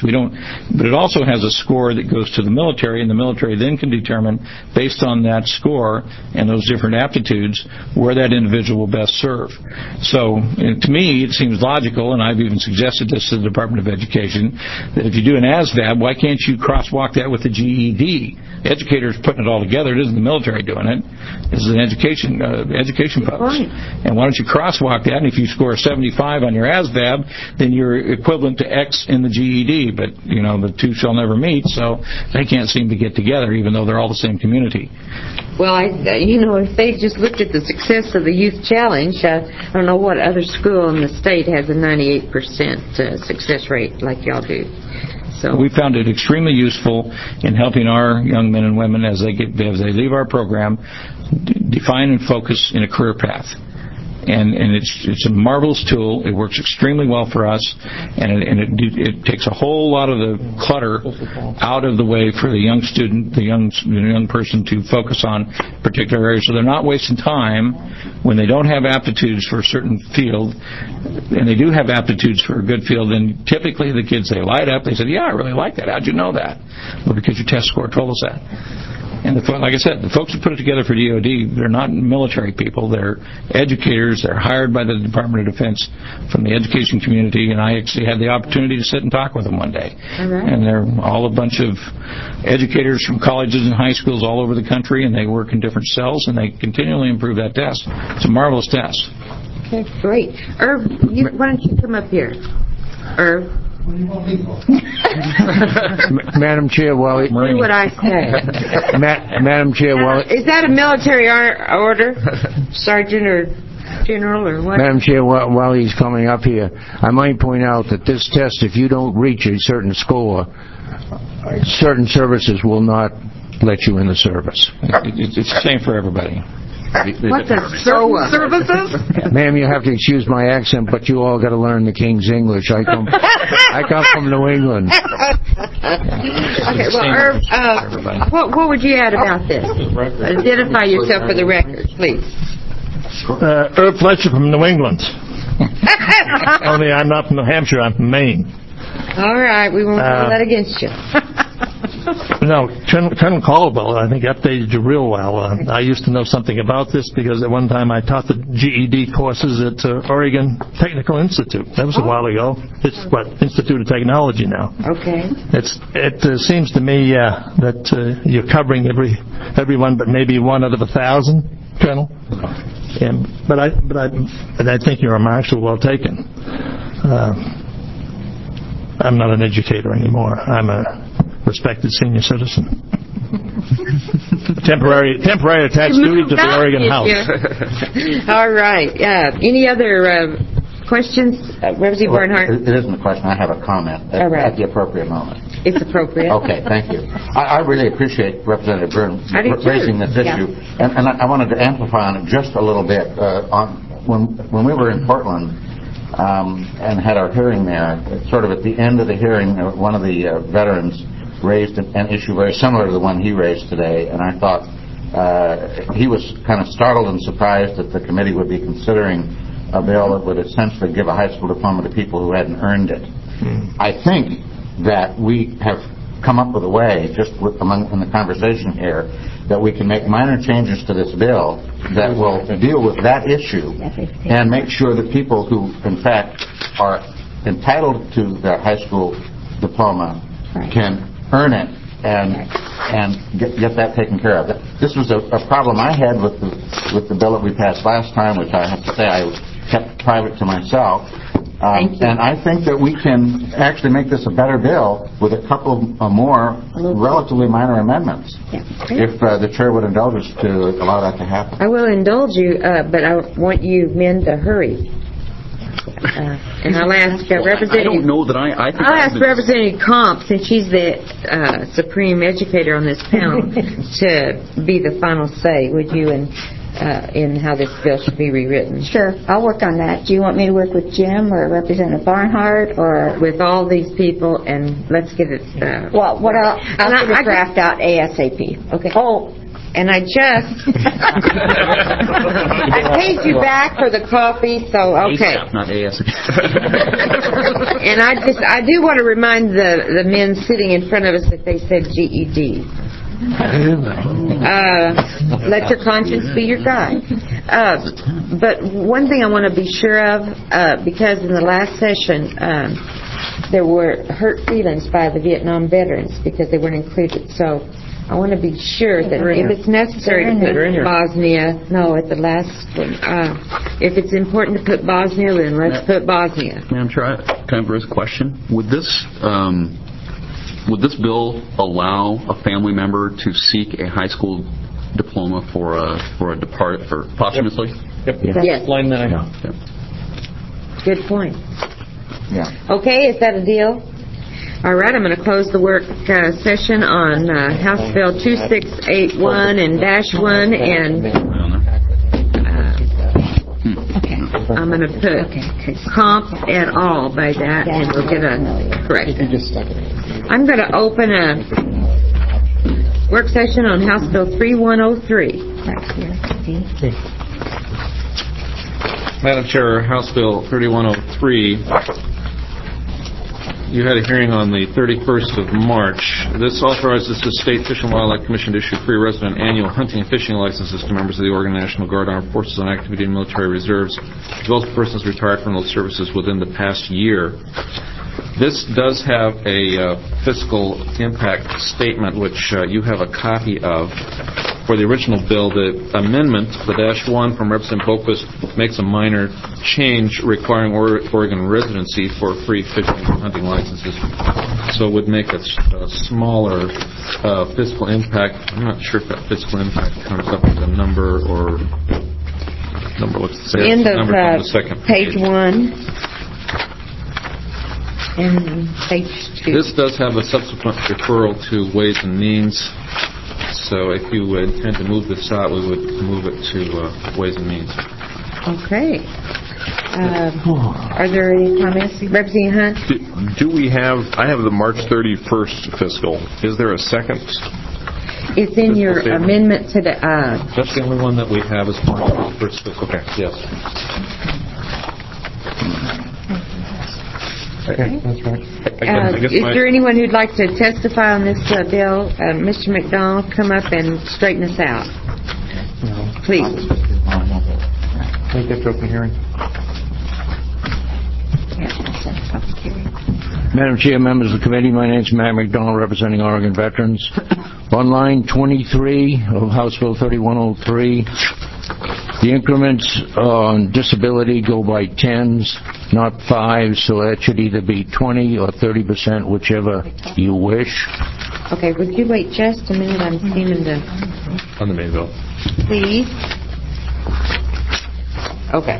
We don't, but it also has a score that goes to the military, and the military then can determine, based on that score and those different aptitudes, where that individual will best serve. So, to me, it seems logical, and I've even suggested this to the Department of Education, that if you do an A S V A B, why can't you crosswalk that with the G E D? The educator's putting it all together. It isn't the military doing it. This is an education uh, education folks. And why don't you crosswalk that? And if you score seventy-five on your A S V A B, then you're equivalent to X in the G E D. But, you know, the two shall never meet, so they can't seem to get together, even though they're all the same community. Well, I, you know, if they just looked at the success of the Youth Challenge, uh, I don't know what other school in the state has a ninety-eight percent uh, success rate like y'all do. So we found it extremely useful in helping our young men and women as they get as they leave our program d- define and focus in a career path. And, and it's it's a marvelous tool. It works extremely well for us, and it, and it, it takes a whole lot of the clutter out of the way for the young student, the young the young person to focus on particular areas. So they're not wasting time when they don't have aptitudes for a certain field, and they do have aptitudes for a good field. Then typically the kids, they light up. They say, "Yeah, I really like that. How'd you know that?" Well, because your test score told us that. And the, like I said, the folks who put it together for D O D, they're not military people. They're educators. They're hired by the Department of Defense from the education community. And I actually had the opportunity to sit and talk with them one day. All right. And they're all a bunch of educators from colleges and high schools all over the country, and they work in different cells, and they continually improve that test. It's a marvelous test. Okay, great. Irv, you, why don't you come up here? Irv. Madam Chair, while Do what I say. Ma- Madam Chair, while Is that a military or- order, Sergeant or General or what? Madam Chair, while, while he's coming up here, I might point out that this test, if you don't reach a certain score, certain services will not let you in the service. It, it's the same for everybody. What's a certain services? Ma'am, you have to excuse my accent, but you all got to learn the King's English. I come, I come from New England. Okay, well, Irv, uh, what, what would you add about this? Identify yourself for the record, please. Uh, Irv Fletcher from New England. Only I'm not from New Hampshire, I'm from Maine. All right, we won't hold Uh, that against you. No, Colonel, Colonel Caldwell, I think, updated you real well. Uh, I used to know something about this because at one time I taught the G E D courses at uh, Oregon Technical Institute. That was a while ago. It's, what, Institute of Technology now. Okay. It's, it uh, seems to me uh, that uh, you're covering every everyone but maybe one out of a thousand, Colonel. And, but, I, but, I, but I think your remarks were well taken. Uh, I'm not an educator anymore. I'm a respected senior citizen. temporary temporary attached duty to the Oregon House. All right. Uh, any other uh, questions? Uh, Representative Well, Bernhardt? it isn't a question. I have a comment at, All right. at the appropriate moment. It's appropriate. Okay, thank you. I, I really appreciate Representative Byrne I do too. raising this Yeah. issue, and, and I, I wanted to amplify on it just a little bit. Uh, on when when we were in Portland um, and had our hearing there, sort of at the end of the hearing, uh, one of the uh, veterans raised an, an issue very similar to the one he raised today, and I thought uh, he was kind of startled and surprised that the committee would be considering a bill that would essentially give a high school diploma to people who hadn't earned it. Mm. I think that we have come up with a way, just with, among in the conversation here, that we can make minor changes to this bill that will deal with that issue and make sure that people who, in fact, are entitled to their high school diploma can earn it and and get, get that taken care of. This was a, a problem I had with the with the bill that we passed last time, which I have to say I kept private to myself. Um, and I think that we can actually make this a better bill with a couple of uh, more relatively minor amendments, Yeah. if uh, the chair would indulge us to allow that to happen. I will indulge you, uh, but I want you men to hurry. Uh, and I'll ask uh, Representative... I don't know that I... I think I'll I've ask been- Representative Comp, since she's the uh, supreme educator on this panel, to be the final say, would you, in, uh, in how this bill should be rewritten? Sure, I'll work on that. Do you want me to work with Jim or Representative Barnhart or... With all these people, and let's get it... Uh, Well, what I'll, I'll And I- get a I- draft out ASAP. Okay. Oh, And I just... I paid you back for the coffee, so okay. ASAP, not A S A P. And I just, I do want to remind the, the men sitting in front of us that they said G E D. Uh, let your conscience be your guide. Uh, but one thing I want to be sure of, uh, because in the last session, um, there were hurt feelings by the Vietnam veterans because they weren't included. So I want to be sure that if it's necessary to put Bosnia, no, at the last one, uh, if it's important to put Bosnia, then let's put Bosnia. Madam Chair, can I raise a question? Would this um, would this bill allow a family member to seek a high school diploma for a for a depart for posthumously? Yep. Yep. Yes. Line nine. Yep. Good point. Yeah. Okay, is that a deal? All right, I'm going to close the work uh, session on uh, House Bill two six eight one and dash one, and uh, Okay. I'm going to put comp et al. By that, and we'll get a correct. I'm going to open a work session on House Bill three one oh three. Madam Chair, House Bill thirty-one oh three. You had a hearing on the thirty-first of March. This authorizes the State Fish and Wildlife Commission to issue free resident annual hunting and fishing licenses to members of the Oregon National Guard, Armed Forces on activity, and military reserves, as well as persons retired from those services within the past year. This does have a uh, fiscal impact statement, which uh, you have a copy of. For the original bill, the amendment, the dash one from Representative Boquist, makes a minor change requiring or- Oregon residency for free fishing and hunting licenses. So it would make a, a smaller uh, fiscal impact. I'm not sure if that fiscal impact comes up with a number or number looks the same. End of Number uh, on the second page one and page two. This does have a subsequent referral to Ways and Means. So if you intend to move this out, we would move it to uh, Ways and Means. Okay. Uh, are there any comments? Representative Hunt? Do, do we have, I have the March thirty-first fiscal. Is there a second? It's in your statement? amendment to the... Uh, That's the only one that we have is March thirty-first fiscal. Okay, yes. Okay, that's right. Uh, is there anyone who'd like to testify on this uh, bill? Uh, Mister McDonald, come up and straighten us out. No. Please. Make that open hearing. Madam Chair, members of the committee, my name is Matt McDonald, representing Oregon Veterans. On line twenty-three of House Bill thirty-one oh three, the increments on disability go by tens, not fives, so that should either be twenty or thirty percent, whichever you wish. Okay, would you wait just a minute? I'm seeming to... On the main bill. Please. Okay.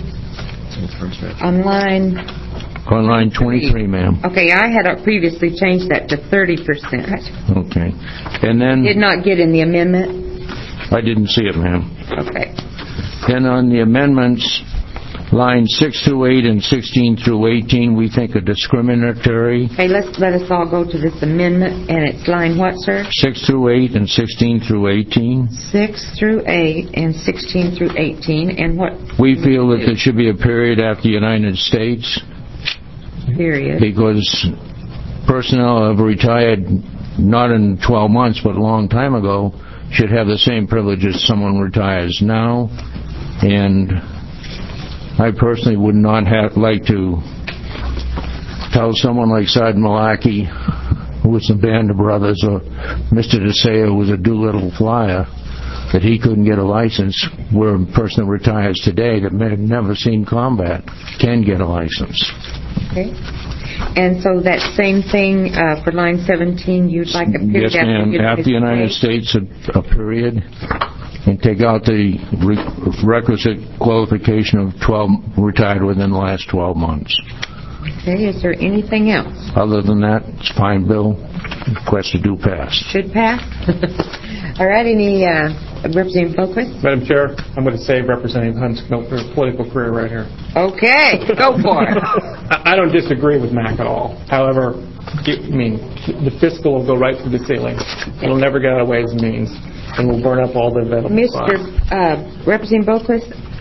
On line... On line twenty-three, ma'am. Okay, I had previously changed that to thirty percent. Okay. And then... Did not get in the amendment? I didn't see it, ma'am. Okay. Then on the amendments, lines six through eight and sixteen through eighteen, we think are discriminatory. Okay, let's let us all go to this amendment, and it's line what, sir? six through eight and sixteen through eighteen. six through eight and sixteen through eighteen, and what? We feel that there should be a period after United States. Period. Because personnel have retired not in twelve months, but a long time ago, should have the same privilege as someone retires now. And I personally would not have like to tell someone like Sergeant Malaki, who was the Band of Brothers, or Mister DeSeo, who was a Doolittle flyer, that he couldn't get a license, where a person that retires today that may have never seen combat can get a license. Okay. And so that same thing uh, for line seventeen, you'd like a period yes, ma'am. After the United States, a, a period, and take out the re- requisite qualification of twelve retired within the last twelve months. Okay. Is there anything else? Other than that, it's fine, Bill. Request to do pass. Should pass. All right. Any uh, Representative Boquist? Madam Chair, I'm going to save Representative Hunt's political career right here. Okay. Go for it. I don't disagree with Mac at all. However, I mean, the fiscal will go right through the ceiling. It'll never get out of Ways and Means, and we'll burn up all the available Mister Uh, Representative Boquist,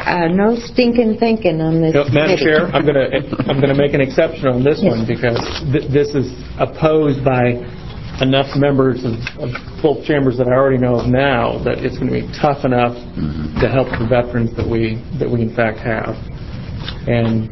uh, no stinking thinking on this No, Madam committee. Chair, I'm going to I'm going to make an exception on this one because th- this is opposed by enough members of, of both chambers that I already know of now that it's going to be tough enough mm-hmm. to help the veterans that we that we in fact have. And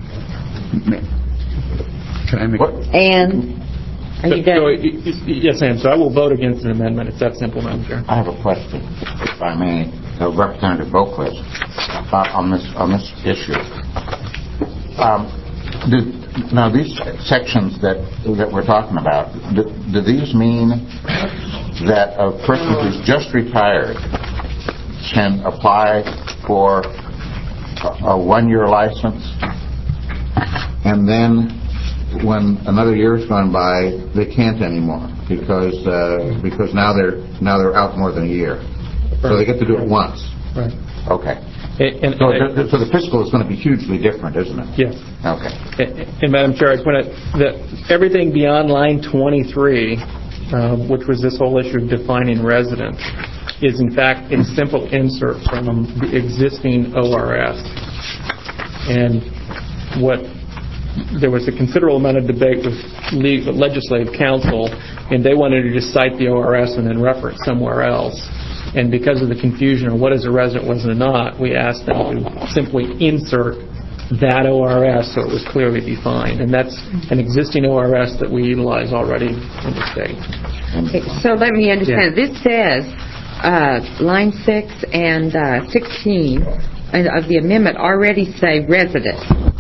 can I make? And are you so, done? So, yes, ma'am. So I will vote against an amendment. It's that simple, Madam Chair. I have a question, if I may, uh, Representative Boquist, uh, on this on this issue. Um, do, now, these sections that that we're talking about, do, do these mean that a person who's just retired can apply for a, a one-year license, and then when another year's gone by, they can't anymore because uh, because now they're now they're out more than a year, so they get to do it once. Right. Okay. And, and, so, and, the, so the fiscal is going to be hugely different, isn't it? Yes. Okay. And, and Madam Chair, I just want to that everything beyond line twenty-three, uh, which was this whole issue of defining resident, is in fact a simple insert from the existing O R S. And what there was a considerable amount of debate with le- legislative counsel, and they wanted to just cite the O R S and then reference somewhere else. And because of the confusion on what is a resident, what is it not, we asked them to simply insert that O R S so it was clearly defined. And that's an existing O R S that we utilize already in the state. Okay, so let me understand. Yeah. This says uh, line six and uh, sixteen of the amendment already say resident.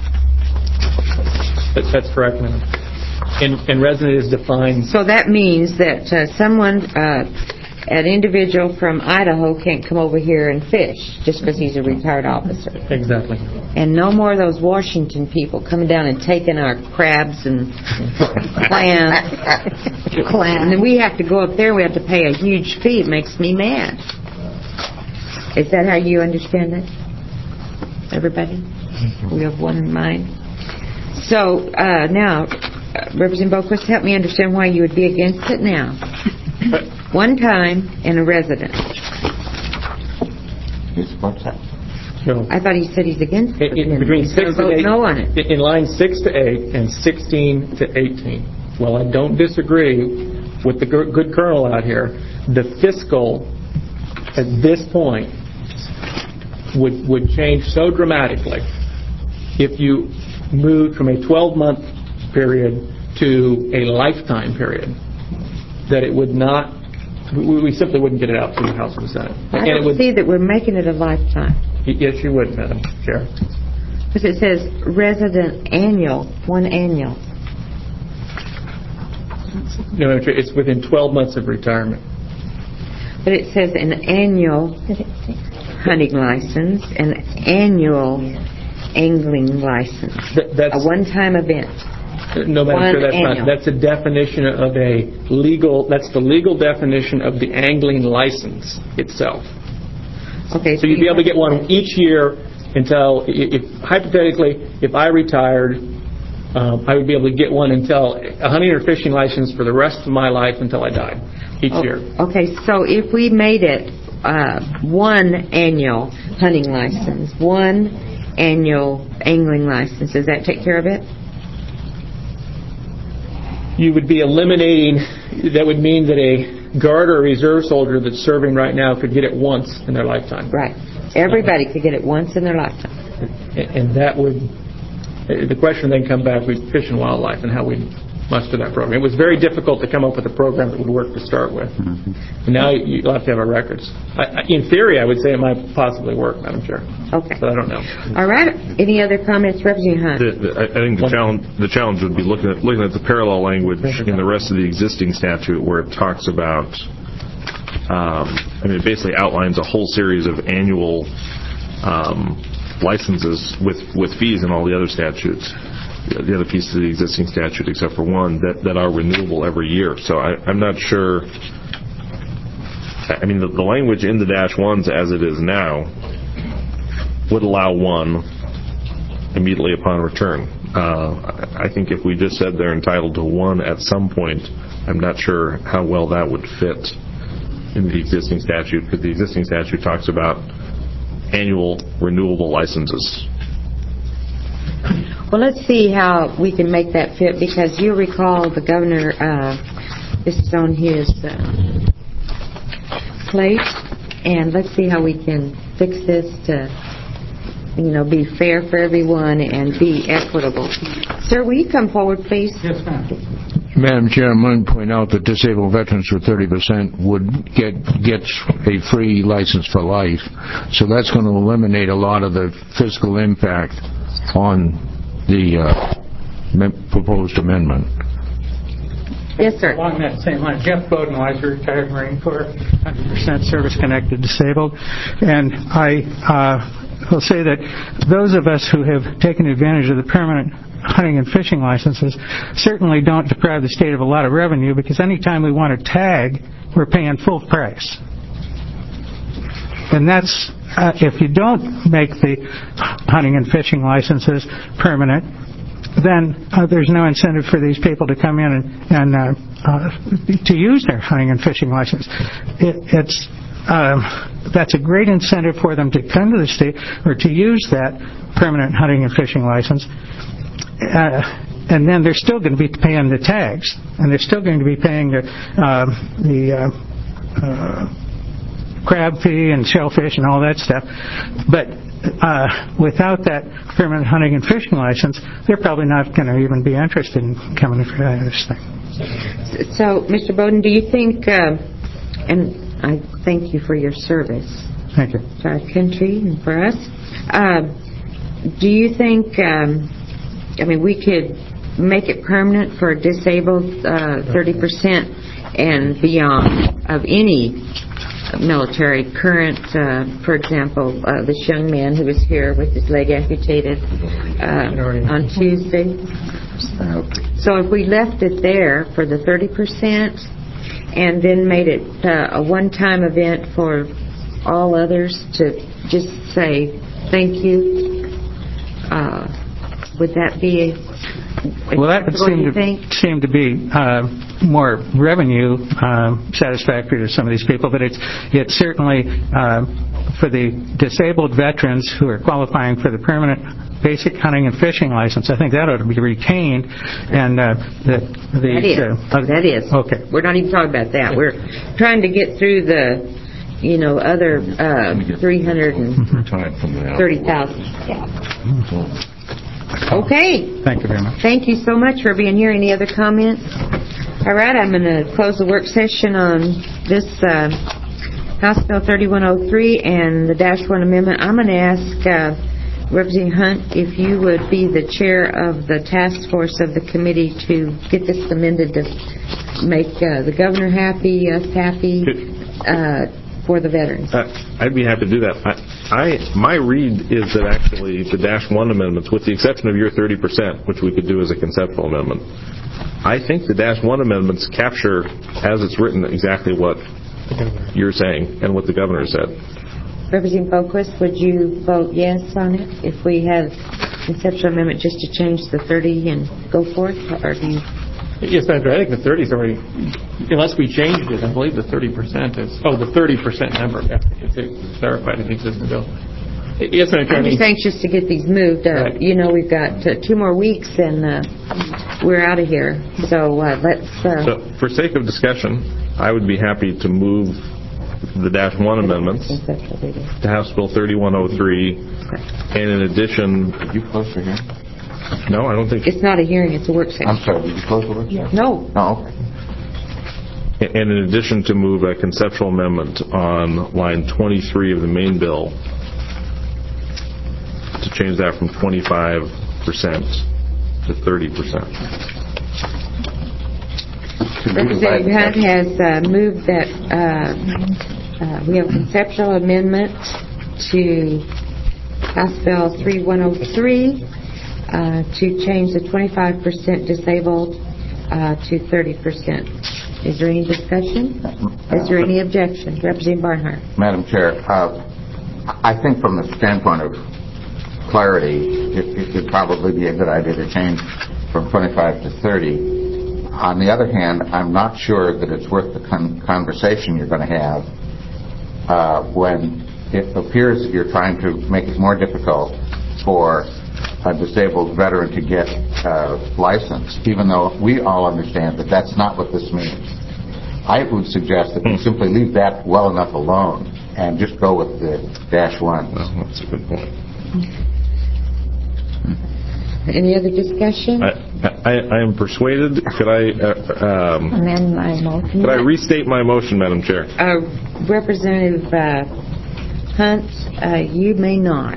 That's correct, ma'am. And, and resident is defined. So that means that uh, someone, uh, an individual from Idaho can't come over here and fish just because he's a retired officer. Exactly. And no more of those Washington people coming down and taking our crabs and clams. And then we have to go up there, we have to pay a huge fee. It makes me mad. Is that how you understand it? Everybody? We have one in mind? So, uh, now, uh, Representative Boquist, help me understand why you would be against it now. One time and a resident. What's that? No. I thought he said he's against it. In, in, between he's six vote and eight, no on it. In line six to eight and sixteen to eighteen. Well, I don't disagree with the good colonel out here. The fiscal at this point would would change so dramatically if you moved from a twelve-month period to a lifetime period that it would not, we, we simply wouldn't get it out through the House and the Senate. I and don't it would, see that we're making it a lifetime. Yes, you would, Madam Chair. Because it says resident annual, one annual. No, Madam Chair, it's within twelve months of retirement. But it says an annual hunting license, an annual angling license. Th- that's a one-time event. No, Madam Chair, that's annual. not. That's a definition of a legal. That's the legal definition of the angling license itself. Okay. So you'd be able to get one each year until, if hypothetically, if I retired, um, I would be able to get one until a hunting or fishing license for the rest of my life until I died each oh, year. Okay. So if we made it uh, one annual hunting license, one annual angling license, does that take care of it? You would be eliminating, that would mean that a Guard or a reserve soldier that's serving right now could get it once in their lifetime. Right. Everybody could get it once in their lifetime. And that would, the question then come back with Fish and Wildlife and how we muster that program. It was very difficult to come up with a program that would work to start with. Mm-hmm. And now you'll have to have our records. I, in theory, I would say it might possibly work, Madam Chair. Okay. But I don't know. All right. Any other comments, Representative Hunt? The, the, I think the challenge, the challenge would be looking at looking at the parallel language in the rest of the existing statute where it talks about, um, I mean, it basically outlines a whole series of annual um, licenses with, with fees in all the other statutes. The other pieces of the existing statute, except for one, that, that are renewable every year. So I, I'm not sure. I mean, the, the language in the dash ones as it is now would allow one immediately upon return. Uh, I think if we just said they're entitled to one at some point, I'm not sure how well that would fit in the existing statute, because the existing statute talks about annual renewable licenses. Well, let's see how we can make that fit, because you recall the governor, uh, this is on his uh, plate, and let's see how we can fix this to, you know, be fair for everyone and be equitable. Sir, will you come forward, please? Yes, ma'am. Madam Chair, I'm going to point out that disabled veterans for thirty percent would get get a free license for life. So that's going to eliminate a lot of the fiscal impact on the uh, mem- proposed amendment. Yes, sir. Along that same line, Jeff Bodenweiser, retired Marine Corps, one hundred percent service-connected disabled. And I uh, will say that those of us who have taken advantage of the permanent hunting and fishing licenses certainly don't deprive the state of a lot of revenue, because any time we want to tag, we're paying full price. And that's, uh, if you don't make the hunting and fishing licenses permanent, then uh, there's no incentive for these people to come in and, and uh, uh, to use their hunting and fishing license. It, it's um, that's a great incentive for them to come to the state or to use that permanent hunting and fishing license. Uh, and then they're still going to be paying the tags, and they're still going to be paying the uh, the uh, uh, crab fee and shellfish and all that stuff. But uh, without that permanent hunting and fishing license, they're probably not going to even be interested in coming for this thing. So, Mister Bowden, do you think, uh, and I thank you for your service Thank you. to our country and for us, uh, do you think, um, I mean, we could make it permanent for disabled uh, thirty percent and beyond of any military current, uh, for example, uh, this young man who was here with his leg amputated uh, on Tuesday. So if we left it there for the thirty percent and then made it uh, a one-time event for all others to just say thank you, uh, would that be a, well, that would seem to, think? seem to be uh, more revenue um, satisfactory to some of these people, but it's it's certainly uh, for the disabled veterans who are qualifying for the permanent basic hunting and fishing license. I think that ought to be retained, and uh, the, the that is uh, that is okay. We're not even talking about that. We're trying to get through the, you know, other uh, three hundred and thirty thousand. Yeah. Okay. Thank you very much. Thank you so much for being here. Any other comments? All right, I'm going to close the work session on this uh, House Bill thirty-one oh three and the Dash one Amendment. I'm going to ask uh, Representative Hunt if you would be the chair of the task force of the committee to get this amended to make uh, the governor happy, us happy, uh, for the veterans. Uh, I'd be happy to do that. I, I my read is that actually the Dash one amendments, with the exception of your thirty percent, which we could do as a conceptual amendment, I think the Dash one amendments capture, as it's written, exactly what you're saying and what the governor said. Representative Boquist, would you vote yes on it if we have conceptual amendment just to change the thirty and go for it, or do you? Yes, Madam Chair, I think the thirty is already, unless we changed it, I believe the thirty percent is, oh, the thirty percent number, yeah, it's clarified in the existing bill. Yes, Madam Chair. I'm just anxious to get these moved. Uh, right. You know, we've got uh, two more weeks and uh, we're out of here. So uh, let's... Uh, so for sake of discussion, I would be happy to move the Dash one amendments to House Bill thirty-one oh three, and in addition... Did you close the hearing? No, I don't think... It's not a hearing, it's a work session. I'm sorry, did you close the work session? No. Oh, okay. And in addition to move a conceptual amendment on line twenty-three of the main bill to change that from twenty-five percent to thirty percent. Representative Hunt has uh, moved that uh, uh, we have a conceptual amendment to House Bill thirty-one oh three uh, to change the twenty-five percent disabled uh, to thirty percent. Is there any discussion? Is there any objection? Representative Barnhart. Madam Chair, uh, I think from the standpoint of clarity, it, it would probably be a good idea to change from twenty-five to thirty. On the other hand, I'm not sure that it's worth the con- conversation you're going to have uh, when it appears that you're trying to make it more difficult for a disabled veteran to get uh, license, even though we all understand that that's not what this means. I would suggest that we simply leave that well enough alone and just go with the dash one. Well, that's a good point. Any other discussion? I, I, I am persuaded. Could I uh, um, Amend my motion. could I restate my motion, Madam Chair? Uh, Representative uh, Hunt, uh, you may not.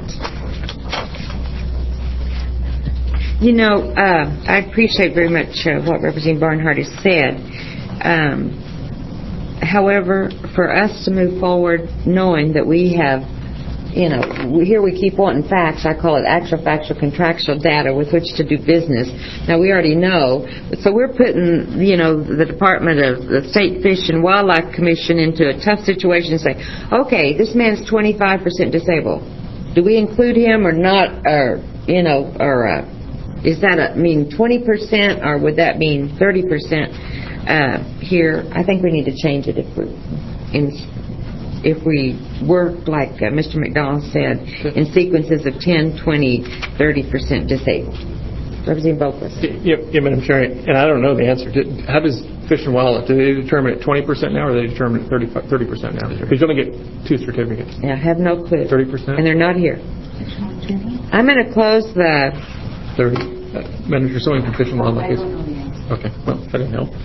You know, uh, I appreciate very much uh, what Representative Barnhart has said. Um, however, for us to move forward knowing that we have, you know, here we keep wanting facts. I call it actual, factual, contractual data with which to do business. Now, we already know. So we're putting, you know, the Department of the State Fish and Wildlife Commission into a tough situation and say, okay, this man's twenty-five percent disabled. Do we include him or not? Or, you know, or uh, is that a, mean twenty percent or would that mean thirty percent uh, here? I think we need to change it if we in if we work, like uh, Mister McDonald said, in sequences of ten, twenty, thirty percent disabled. Representative Boquist. Yeah, yeah, Madam Chair, and I don't know the answer. How does Fish and Wildlife, do they determine it twenty percent now or do they determine it thirty percent now? Because you only get two certificates. Yeah, I have no clue. thirty percent? And they're not here. I'm going to close the... thirty. Uh, Madam Chair, something from Fish and Wildlife is... Okay, well, that didn't help.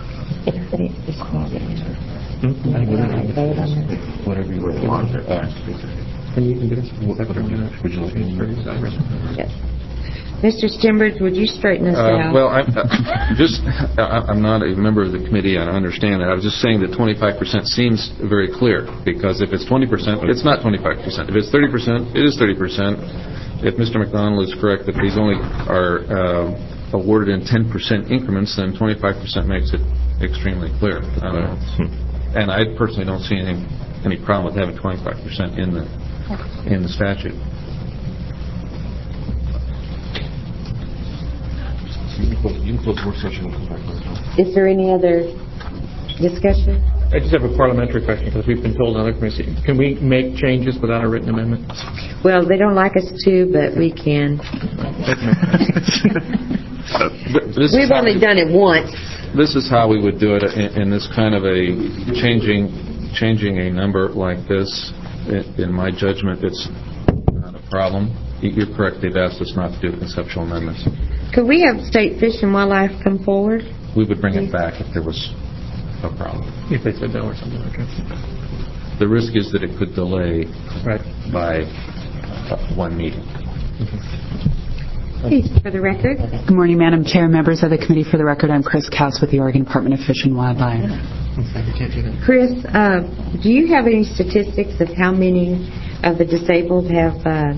Whatever you want. And you can do this. Would you like me Yes. Mister Stimbridge, would you straighten us Uh, out? well, I'm uh, just, I- I'm not a member of the committee, and I understand that. I was just saying that twenty-five percent seems very clear, because if it's twenty percent, it's not twenty-five percent. If it's thirty percent, it is thirty percent. If Mister McDonald is correct that these only are uh, awarded in ten percent increments, then twenty-five percent makes it extremely clear. Uh, and I personally don't see any any problem with having twenty-five percent in the in the statute. Is there any other discussion? I just have a parliamentary question because we've been told in other committees. Can we make changes without a written amendment? Well, they don't like us to, but we can. This We've only done it once. This is how we would do it in, in this kind of a changing changing a number like this. In, in my judgment, it's not a problem. You're correct. They've asked us not to do conceptual amendments. Could we have State Fish and Wildlife come forward? We would bring it back if there was a problem. If they said no or something like that. The risk is that it could delay right. by uh, one meeting. Please, for the record. Good morning, Madam Chair, members of the committee. For the record, I'm Chris Kaus with the Oregon Department of Fish and Wildlife. Chris, uh, do you have any statistics of how many of the disabled have uh,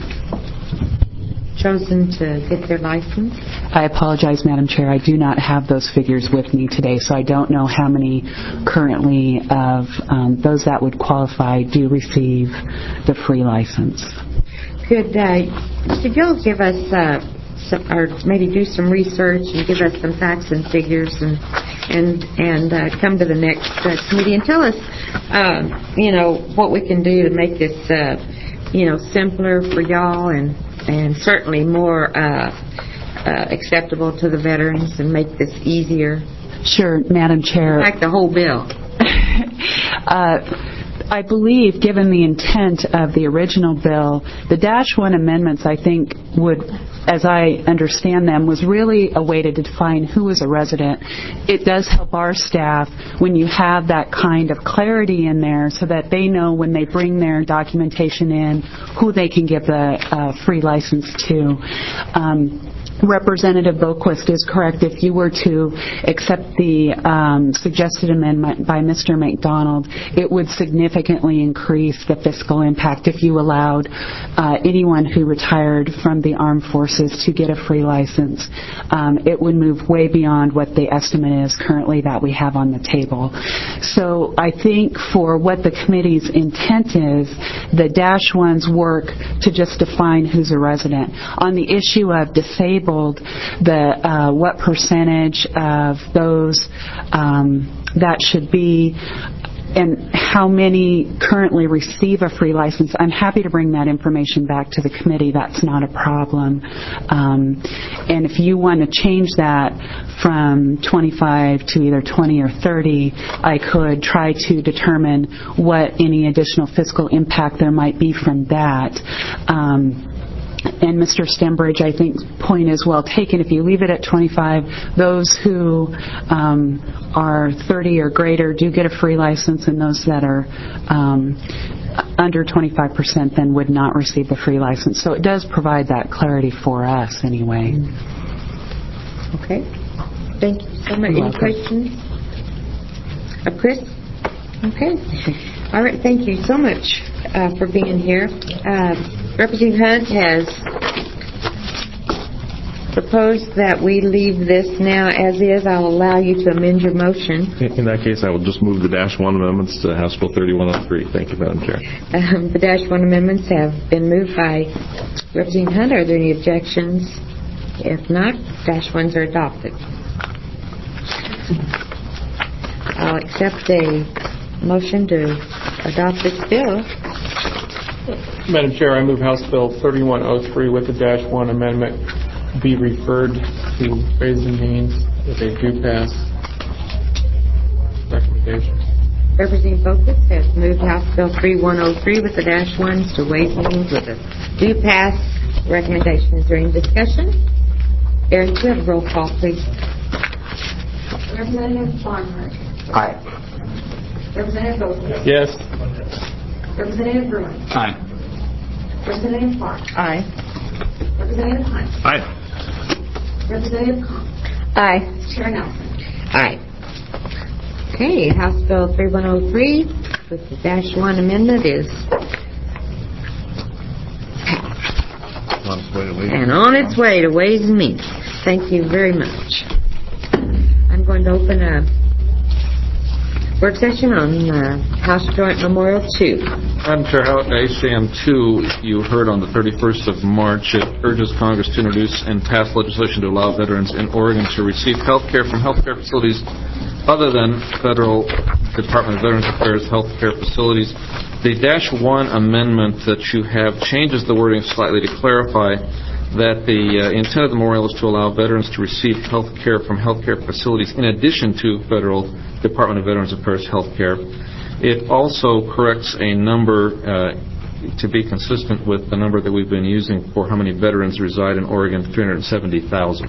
chosen to get their license? I apologize, Madam Chair. I do not have those figures with me today, so I don't know how many currently of um, those that would qualify do receive the free license. Could uh, could y'all give us uh, some, or maybe do some research and give us some facts and figures and and and uh, come to the next uh, committee and tell us, uh, you know, what we can do to make this, uh, you know, simpler for y'all and and certainly more uh, uh, acceptable to the veterans and make this easier. Sure, Madam Chair. Like the whole bill. uh, I believe, given the intent of the original bill, the Dash one amendments, I think, would, as I understand them, was really a way to define who is a resident. It does help our staff when you have that kind of clarity in there so that they know when they bring their documentation in who they can give the uh, free license to. Um, Representative Boquist is correct. If you were to accept the um, suggested amendment by Mister McDonald, it would significantly increase the fiscal impact if you allowed uh, anyone who retired from the armed forces to get a free license. Um, it would move way beyond what the estimate is currently that we have on the table. So I think for what the committee's intent is, the Dash ones work to just define who's a resident. On the issue of disabled, the uh, what percentage of those um, that should be, and how many currently receive a free license, I'm happy to bring that information back to the committee. That's not a problem. Um, and if you want to change that from twenty-five to either twenty or thirty, I could try to determine what any additional fiscal impact there might be from that. Um, And Mister Stembridge, I think, point is well taken. If you leave it at twenty-five, those who um, are thirty or greater do get a free license, and those that are um, under twenty-five percent then would not receive the free license. So it does provide that clarity for us anyway. Okay. Thank you so much. Any questions? Uh, Chris? Okay. All right. Thank you so much uh, for being here. Uh, Representative Hunt has proposed that we leave this now as is. I'll allow you to amend your motion. In that case, I will just move the Dash one amendments to House Bill thirty-one oh three. Thank you, Madam Chair. Um, the Dash one amendments have been moved by Representative Hunt. Are there any objections? If not, Dash ones are adopted. I'll accept a motion to adopt this bill. Madam Chair, I move House Bill thirty-one oh three with the Dash one amendment be referred to Ways and Means with a due pass recommendation. Representative Bokus has moved House Bill thirty-one oh three with the Dash ones to Ways and Means with a due pass recommendation. Is there any discussion? Aaron, do you have a roll call, please? Representative Barnhart. Aye. Representative Bokus. Yes. Representative Bruin. Aye. Representative Clark. Aye. Representative Hunt. Aye. Representative Combs. Aye. Chair Nelson. Aye. Okay, House Bill thirty-one oh three with the Dash one amendment is and on its way to Ways and Means. Thank you very much. I'm going to open a work session on uh, House Joint Memorial two. Madam Chair, A C M two, you heard on the thirty-first of March, it urges Congress to introduce and pass legislation to allow veterans in Oregon to receive health care from health care facilities other than federal Department of Veterans Affairs health care facilities. The Dash one amendment that you have changes the wording slightly to clarify that the uh, intent of the memorial is to allow veterans to receive health care from health care facilities in addition to federal Department of Veterans Affairs health care. It also corrects a number uh, to be consistent with the number that we've been using for how many veterans reside in Oregon, three hundred seventy thousand.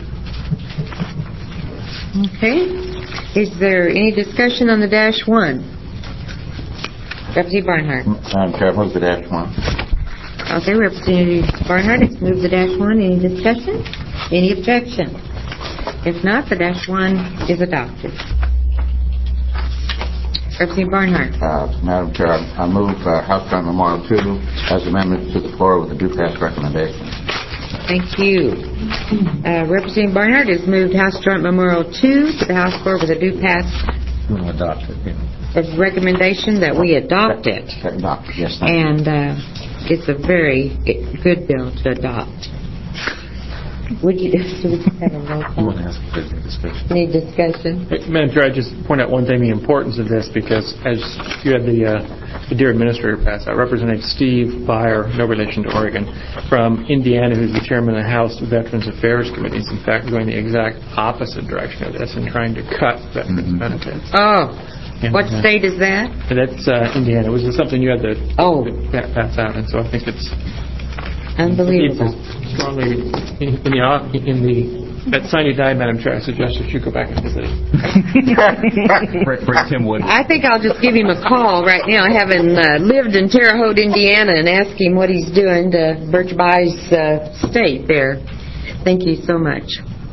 Okay. Is there any discussion on the Dash one? Representative Barnhart. Madam Chair, move the Dash one. Okay, Representative Barnhart has moved the Dash one. Any discussion? Any objection? If not, the Dash one is adopted. Representative Barnhart. Uh, Madam Chair, I move uh, House Joint Memorial two as amendment to the floor with a due pass recommendation. Thank you. Uh, Representative Barnhart has moved House Joint Memorial two to the House floor with a due pass Adopt it, yeah. a recommendation that we adopt it. Adopt, yes. And uh, it's a very good bill to adopt. Would you, so we just have a roll call? You want to ask if there's any discussion? Any discussion? Hey, Madam Chair, I'd just point out one thing, the importance of this, because as you had the, uh, the dear administrator pass out, Representative Steve Byer, no relation to Oregon, from Indiana, who's the chairman of the House Veterans Affairs Committee, is in fact going the exact opposite direction of this and trying to cut veterans' mm-hmm. benefits. Oh. And, what uh, state is that? That's uh, Indiana. It was something you had to oh. pass out, and so I think it's unbelievable. Strongly in, in the in the at sine die, Madam Chair, I suggest that you go back and visit it. Bring Tim Wood. I think I'll just give him a call right now, having uh, lived in Terre Haute, Indiana, and ask him what he's doing to Birch Bayh's uh, state there. Thank you so much.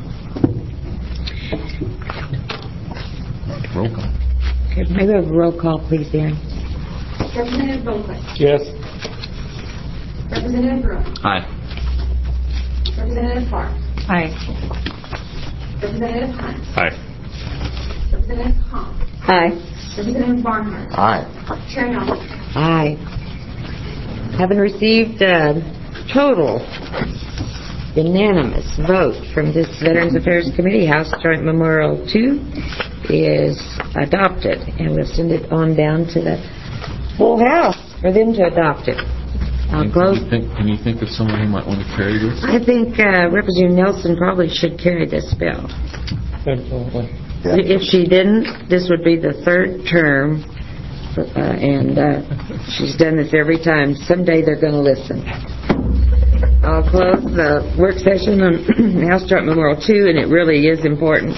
Roll call. Okay, maybe a roll call, please, Aaron. Representative Bokus. Yes. Representative Bruin. Aye. Representative Clark. Aye. Representative Hunt. Aye. Representative Combs. Aye. Representative Barnhart. Aye. Chair Nelson. Aye. Having received a total unanimous vote from this Veterans Affairs Committee. House Joint Memorial two is adopted, and we'll send it on down to the full House for them to adopt it. I'll Can close. you, think, can you think of someone who might want to carry this? I think uh, Representative Nelson probably should carry this bill. Absolutely. If she didn't, this would be the third term, uh, and uh, she's done this every time. Someday they're going to listen. I'll close the work session on House Joint Memorial two, and it really is important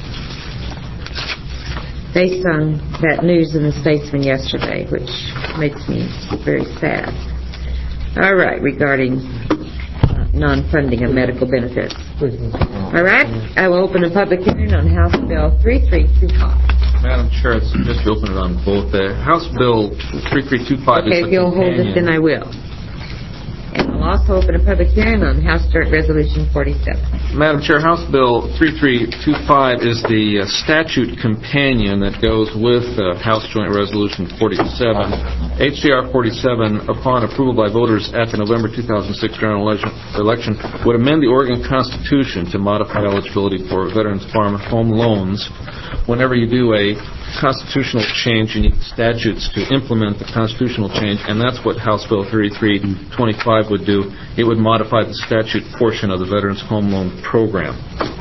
based on that news in the Statesman yesterday, which makes me very sad. All right, regarding uh, non-funding of medical benefits. All right, I will open a public hearing on House Bill three three two five. Madam Chair, it's just to open it on both. Uh, House Bill three three two five Okay, is if the you'll hold it, then I will. And I'll also open a public hearing on House Joint Resolution forty-seven. Madam Chair, House Bill three three two five is the uh, statute companion that goes with uh, House Joint Resolution forty-seven. H J R forty-seven, upon approval by voters at the November two thousand six general election, election, would amend the Oregon Constitution to modify eligibility for Veterans Farm home loans. Whenever you do a constitutional change, you need statutes to implement the constitutional change, and that's what House Bill thirty-three twenty-five would do. It would modify the statute portion of the Veterans Home Loan Program.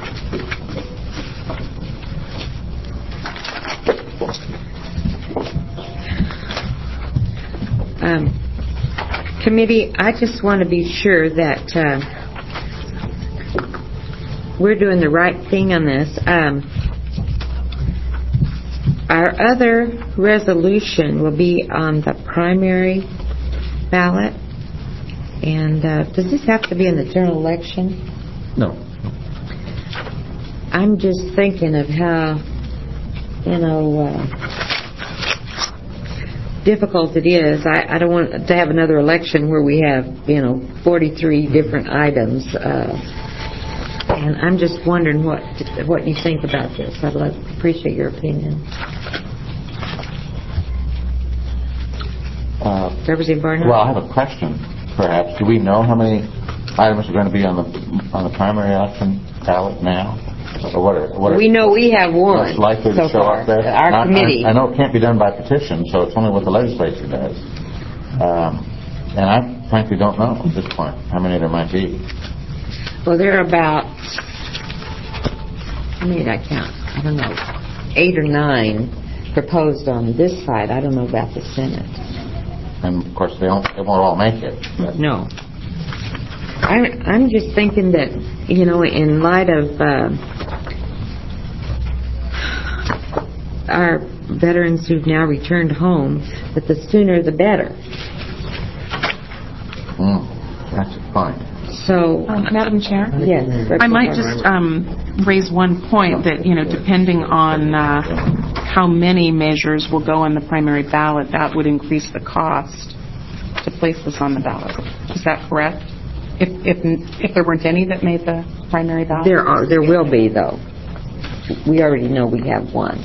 Um, committee, I just want to be sure that uh, we're doing the right thing on this. Um, our other resolution will be on the primary ballot. And uh, does this have to be in the general election? No. I'm just thinking of how, you know, uh, difficult it is. I, I don't want to have another election where we have, you know, forty-three different items. Uh, and I'm just wondering what what you think about this. I'd love to appreciate your opinion. Uh, Representative Barnard? well, I have a question. Perhaps. Do we know how many items are going to be on the on the primary election ballot now? Or what are, what are, we know we have one what's likely so to show far. up there? Our I, committee. I, I know it can't be done by petition, so it's only what the legislature does. Um, and I frankly don't know at this point how many there might be. Well, there are about, how many did I count? I don't know, eight or nine proposed on this side. I don't know about the Senate. And of course, they won't, they won't all make it. No. I'm, I'm just thinking that, you know, in light of uh, our veterans who've now returned home, that the sooner the better. Mm, that's a point. So, um, Madam Chair? Yes. I might just um, raise one point that, you know, depending on uh, how many measures will go on the primary ballot, that would increase the cost to place this on the ballot. Is that correct? If if if there weren't any that made the primary ballot? There are. There will be, though. We already know we have one.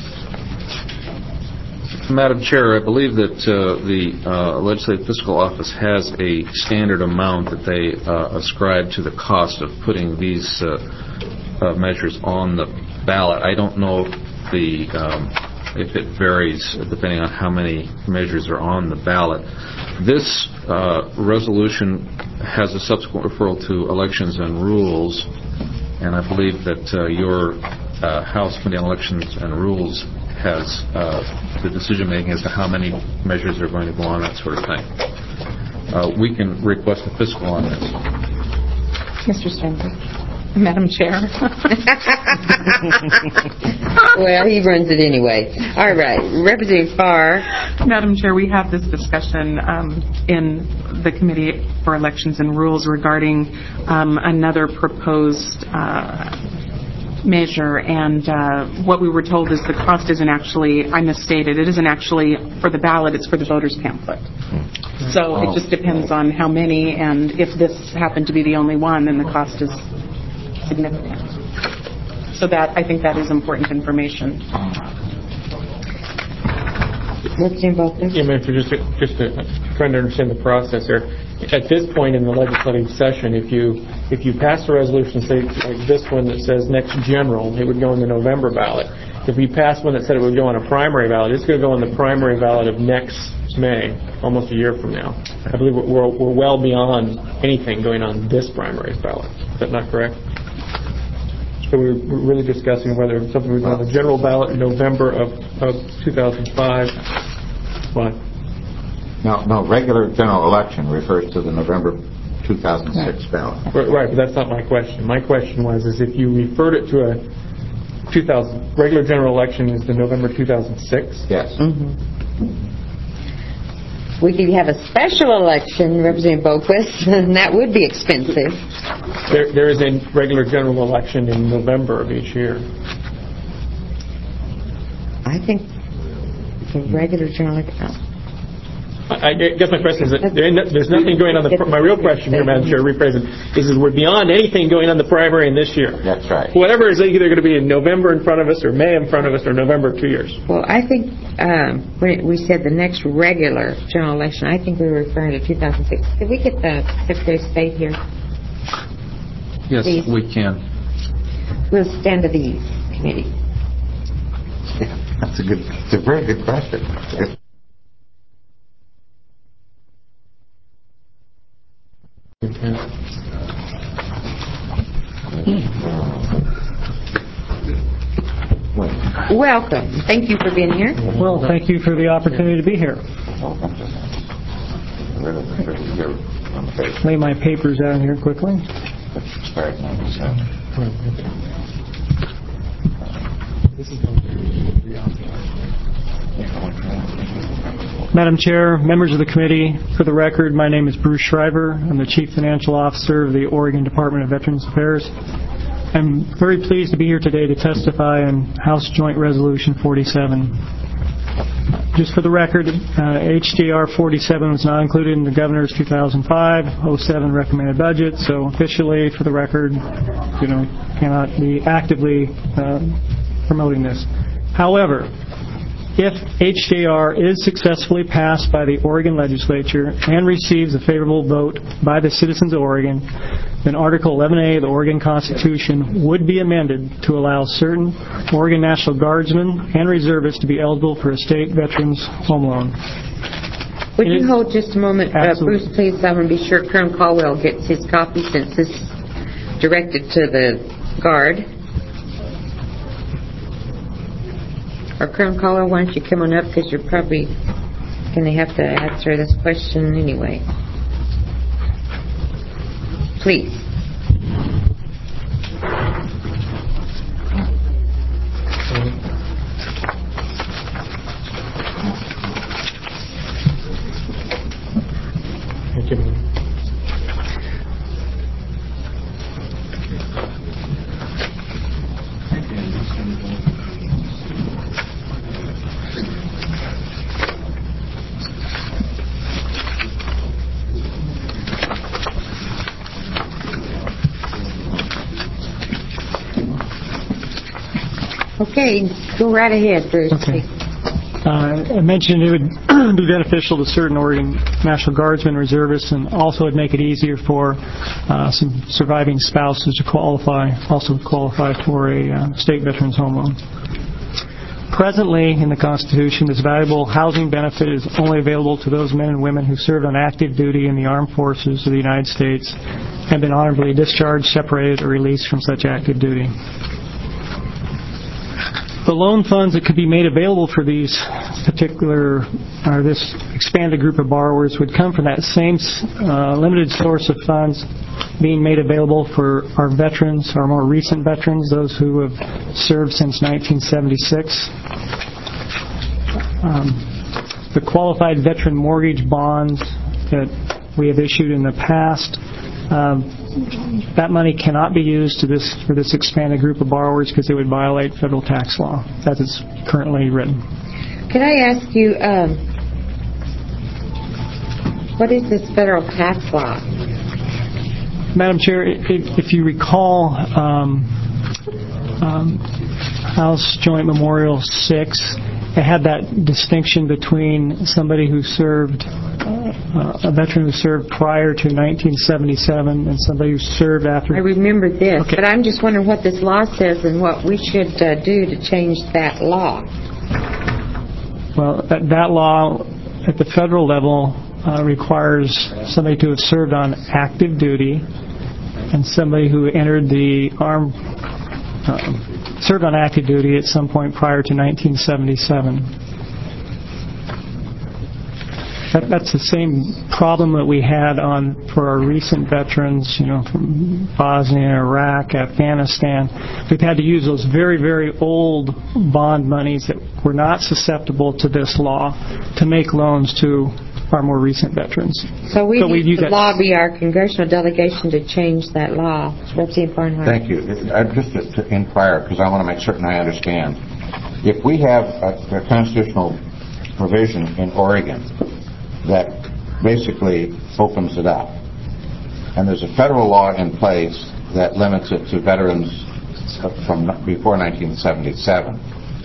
Madam Chair, I believe that uh, the uh, Legislative Fiscal Office has a standard amount that they uh, ascribe to the cost of putting these uh, uh, measures on the ballot. I don't know if the um, if it varies depending on how many measures are on the ballot. This uh, resolution has a subsequent referral to Elections and Rules, and I believe that uh, your uh, House Committee on Elections and Rules has uh, the decision-making as to how many measures are going to go on, that sort of thing. Uh, we can request a fiscal on this. Mister Steinberg. Madam Chair. Well, he runs it anyway. All right. Representative Farr. Madam Chair, we have this discussion um, in the Committee for Elections and Rules regarding um, another proposed uh, measure, and uh, what we were told is the cost isn't actually, I misstated, it isn't actually for the ballot, it's for the voters' pamphlet. So it just depends on how many, and if this happened to be the only one, then the cost is significant. So that, I think that is important information. What's about this? Yeah, ma'am, for just to, just to trying to understand the process here. at this point in the legislative session, if you if you pass a resolution, say like this one that says next general, it would go in the November ballot. If we pass one that said it would go on a primary ballot, it's going to go on the primary ballot of next May, almost a year from now. I believe we're, we're well beyond anything going on this primary ballot. Is that not correct? So we're, we're really discussing whether something was on the general ballot in November of, of two thousand five. What? No, no, regular general election refers to the November two thousand six ballot. Right, but that's not my question. My question was, is if you referred it to a two thousand regular general election is the November two thousand six? Yes. Mm-hmm. We could have a special election, Representative Boquist, and that would be expensive. There, there is a regular general election in November of each year. I think the regular general election... I guess my question is that there, there's nothing going on. The, my real question here, Madam Chair, rephrasing, is that we're beyond anything going on the primary in this year. That's right. Whatever is either going to be in November in front of us, or May in front of us, or November two years. Well, I think um, when we said the next regular general election, I think we were referring to two thousand six. Did we get the Secretary of State here? Yes, Please. we can. We'll stand to the committee. That's a good. It's a very good question. Welcome. Thank you for being here. Well, thank you for the opportunity to be here. Lay my papers out here quickly. Madam Chair, members of the committee, for the record, my name is Bruce Shriver. I'm the Chief Financial Officer of the Oregon Department of Veterans Affairs. I'm very pleased to be here today to testify on House Joint Resolution forty-seven. Just for the record, uh, H J R forty-seven was not included in the Governor's two thousand five oh seven recommended budget, so officially, for the record, you know, cannot be actively uh, promoting this. However, if H J R is successfully passed by the Oregon legislature and receives a favorable vote by the citizens of Oregon, then Article eleven A of the Oregon Constitution would be amended to allow certain Oregon National Guardsmen and reservists to be eligible for a state veterans home loan. Would you hold just a moment, uh, Bruce, please? I want to be sure Colonel Caldwell gets his copy since this is directed to the Guard. Or Colonel Caldwell, why don't you come on up, because you're probably going to have to answer this question anyway. Please. Thank you. Okay, go right ahead, Bruce. Okay. Uh, I mentioned it would be beneficial to certain Oregon National Guardsmen, reservists, and also would make it easier for uh, some surviving spouses to qualify, also qualify for a uh, state veterans home loan. Presently, in the Constitution, this valuable housing benefit is only available to those men and women who served on active duty in the armed forces of the United States and been honorably discharged, separated, or released from such active duty. The loan funds that could be made available for these particular, or this expanded group of borrowers would come from that same uh, limited source of funds being made available for our veterans, our more recent veterans, those who have served since nineteen seventy-six. Um, the qualified veteran mortgage bonds that we have issued in the past, um, that money cannot be used to this for this expanded group of borrowers because it would violate federal tax law as it's currently written. Could I ask you, um, what is this federal tax law? Madam Chair, if, if you recall, um, um, House Joint Memorial six, it had that distinction between somebody who served uh, a veteran who served prior to nineteen seventy-seven and somebody who served after. I remember this, Okay. but I'm just wondering what this law says and what we should uh, do to change that law. Well, that, that law at the federal level uh, requires somebody to have served on active duty and somebody who entered the armed, uh, served on active duty at some point prior to nineteen seventy-seven. That, that's the same problem that we had on for our recent veterans, you know, from Bosnia, Iraq, Afghanistan. We've had to use those very, very old bond monies that were not susceptible to this law to make loans to our more recent veterans. So we But we've need used to that- lobby our congressional delegation to change that law. Representative Barnhart. Thank you. I just to, to inquire, because I want to make certain I understand. If we have a, a constitutional provision in Oregon that basically opens it up, and there's a federal law in place that limits it to veterans from before nineteen seventy-seven,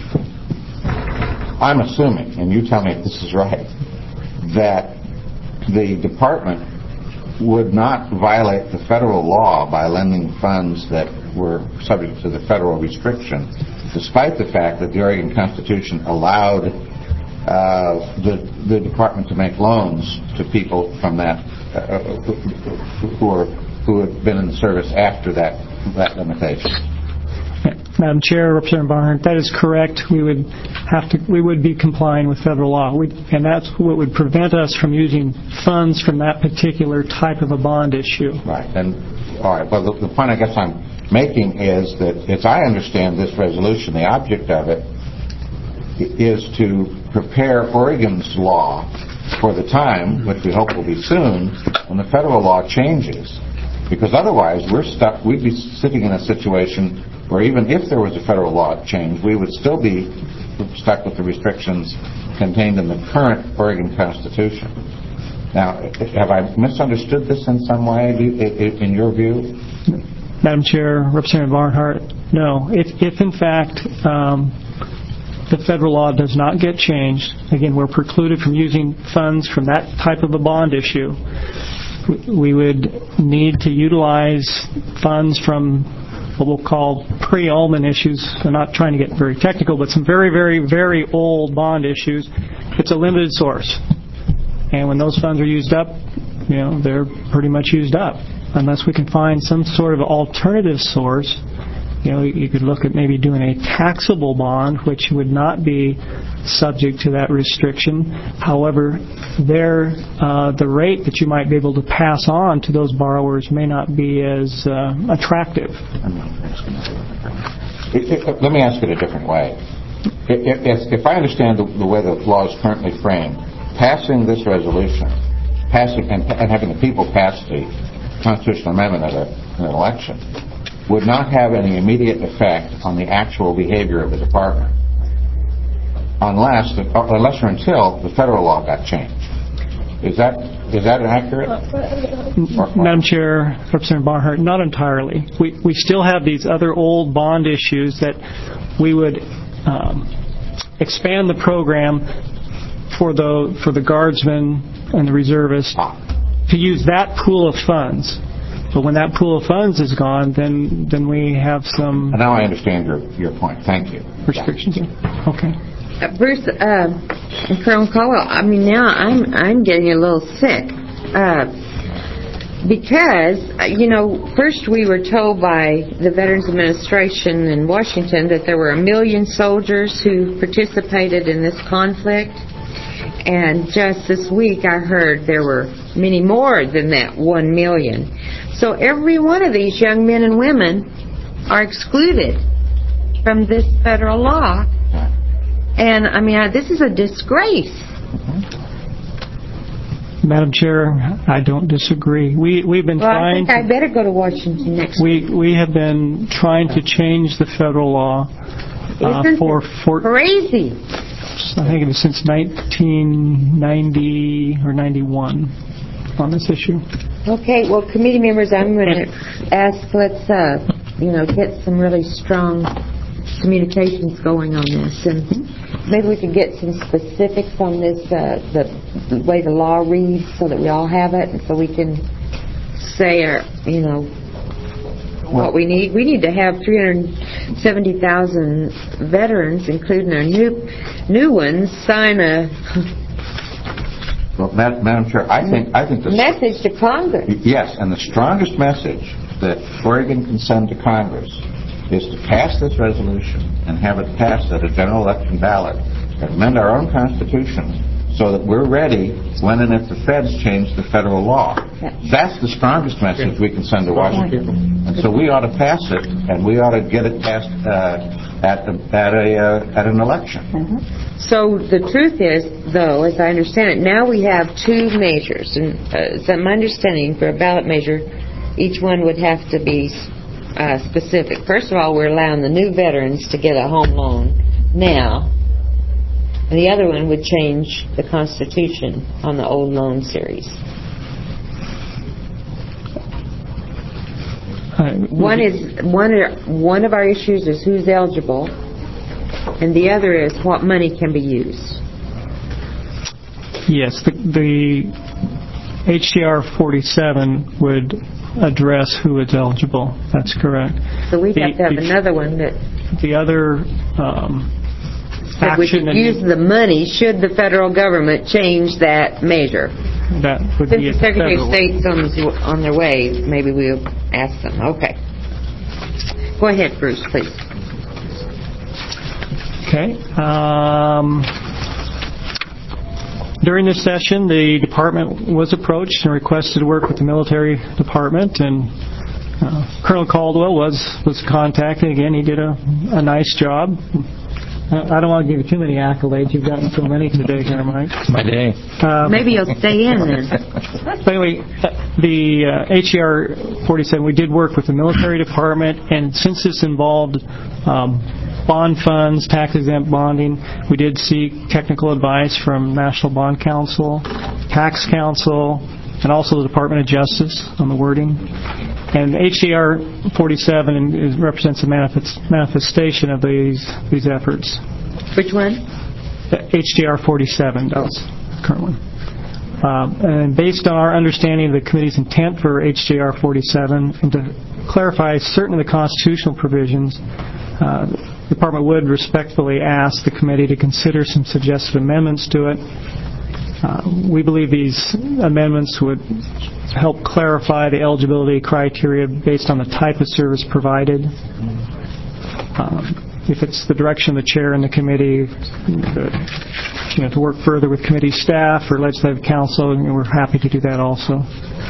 I'm assuming, and you tell me if this is right, that the department would not violate the federal law by lending funds that were subject to the federal restriction, despite the fact that the Oregon Constitution allowed uh, the, the department to make loans to people from that uh, who are who had been in the service after that that limitation. Madam Chair, Representative Barnhart, that is correct. We would have to, we would be complying with federal law, we, and that's what would prevent us from using funds from that particular type of a bond issue. Right. And all right. Well, the, the point I guess I'm making is that, as I understand this resolution, the object of it is to prepare Oregon's law for the time, which we hope will be soon, when the federal law changes. Because otherwise, we're stuck. We'd be sitting in a situation where even if there was a federal law change, we would still be stuck with the restrictions contained in the current Oregon Constitution. Now, have I misunderstood this in some way, in your view? Madam Chair, Representative Barnhart, no. If, if in fact um, the federal law does not get changed, again, we're precluded from using funds from that type of a bond issue. We would need to utilize funds from what we'll call pre-Ullman issues. I'm not trying to get very technical, but some very, very, very old bond issues. It's a limited source. And when those funds are used up, you know, they're pretty much used up. Unless we can find some sort of alternative source, you know, you could look at maybe doing a taxable bond, which would not be subject to that restriction. However, there, uh, the rate that you might be able to pass on to those borrowers may not be as uh, attractive. Let me ask it a different way. If, if I understand the, the way the law is currently framed, passing this resolution, passing and, and having the people pass the constitutional amendment at a, an election, would not have any immediate effect on the actual behavior of the department, unless, the, unless or until the federal law got changed. Is that is that accurate? Madam Chair, Representative Barnhart, not entirely. We we still have these other old bond issues that we would um, expand the program for the for the guardsmen and the reservists to use that pool of funds. But when that pool of funds is gone, then then we have some. And now I understand your your point. Thank you. Restrictions. Okay. Uh, Bruce, uh, and Colonel Caldwell, I mean, now I'm I'm getting a little sick uh, because uh, you know, first we were told by the Veterans Administration in Washington that there were a million soldiers who participated in this conflict, and just this week I heard there were many more than that one million. So every one of these young men and women are excluded from this federal law. And, I mean, I, this is a disgrace. Madam Chair, I don't disagree. We, we've been well, trying... I think I better go to Washington next we, week. We have been trying to change the federal law uh, Isn't for... for crazy. I think it was since nineteen ninety or ninety-one on this issue. Okay, well, committee members, I'm going to ask, let's, uh, you know, get some really strong communications going on this, and maybe we could get some specifics on this, uh, the the way the law reads so that we all have it and so we can say, our, you know, what we need? We need to have three hundred seventy thousand veterans, including our new new ones, sign a Well, Madam Madam Chair, I think I think the message to Congress. Yes, and the strongest message that Oregon can send to Congress is to pass this resolution and have it passed at a general election ballot and amend our own Constitution so that we're ready when and if the feds change the federal law. That's the strongest message we can send to Washington. And so we ought to pass it, and we ought to get it passed uh, at the, at a uh, at an election. Mm-hmm. So the truth is, though, as I understand it, now we have two measures, and uh, so my understanding for a ballot measure, each one would have to be uh, specific. First of all, we're allowing the new veterans to get a home loan now. And the other one would change the Constitution on the old loan series. Uh, one is one. One of our issues is who's eligible, and the other is what money can be used. Yes, the, the H J R forty-seven would address who is eligible. That's correct. So we'd the, have to have the, another one that. The other. Um, That we could use the money should the federal government change that measure. That would Since be the Secretary of federal. State's on, on their way, maybe we'll ask them. Okay. Go ahead, Bruce, please. Okay. Um, during this session, the department was approached and requested to work with the military department, and uh, Colonel Caldwell was, was contacted. Again, he did a, a nice job. I don't want to give you too many accolades. You've gotten so many today here, Mike. It's my day. Um, Maybe you'll stay in then. But anyway, the uh, H J R forty-seven, we did work with the military department, and since this involved um, bond funds, tax-exempt bonding, we did seek technical advice from National Bond Council, Tax Council, and also the Department of Justice on the wording. And H J R forty-seven is, represents a manifest, manifestation of these these efforts. Which one? H J R forty-seven does, the current one. Um, and based on our understanding of the committee's intent for H J R forty-seven, and to clarify certain of the constitutional provisions, uh, the department would respectfully ask the committee to consider some suggested amendments to it. Uh, we believe these amendments would help clarify the eligibility criteria based on the type of service provided. Um, if it's the direction of the chair and the committee, the, you know, to work further with committee staff or legislative council, you know, we're happy to do that also.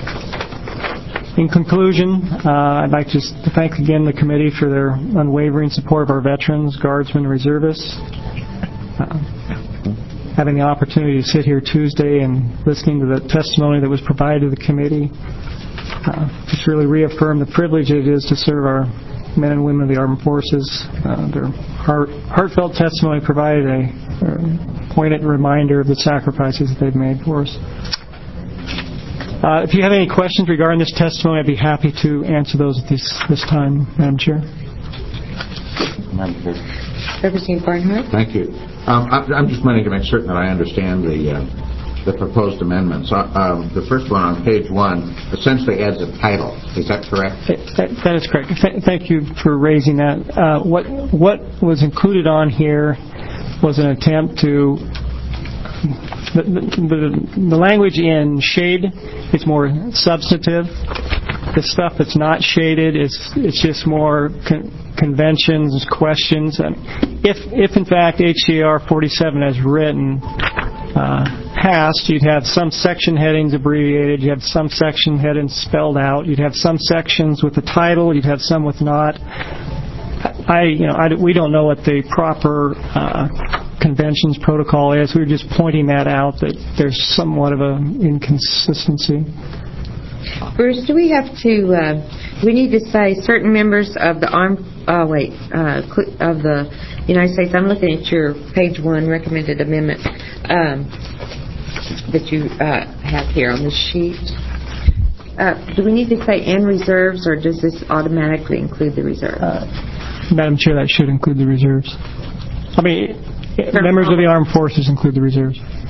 In conclusion, uh, I'd like just to thank again the committee for their unwavering support of our veterans, guardsmen, and reservists. Uh, having the opportunity to sit here Tuesday and listening to the testimony that was provided to the committee uh, just really reaffirmed the privilege it is to serve our men and women of the armed forces. Uh, their heart, heartfelt testimony provided a, a poignant reminder of the sacrifices that they've made for us. Uh, if you have any questions regarding this testimony, I'd be happy to answer those at this, this time, Madam Chair. Madam Chair. Representative Barnhart. Thank you. Um, I'm just wanting to make certain that I understand the uh, the proposed amendments. Uh, um, the first one on page one essentially adds a title. Is that correct? That, that is correct. Th- thank you for raising that. Uh, what what was included on here was an attempt to the, the, the language in shade is more substantive. The stuff that's not shaded is it's just more con- conventions, questions. And if if in fact H J R forty-seven as written uh, passed, you'd have some section headings abbreviated, you'd have some section headings spelled out, you'd have some sections with the title, you'd have some with not. I you know I, we don't know what the proper uh, conventions protocol is. We were just pointing that out, that there's somewhat of an inconsistency. Bruce, do we have to, uh, we need to say certain members of the armed, uh, wait, uh, of the United States, I'm looking at your page one recommended amendment um, that you uh, have here on the sheet. Uh, do we need to say and reserves, or does this automatically include the reserves? Uh, Madam Chair, that should include the reserves. I mean, members of the armed forces include the reserves.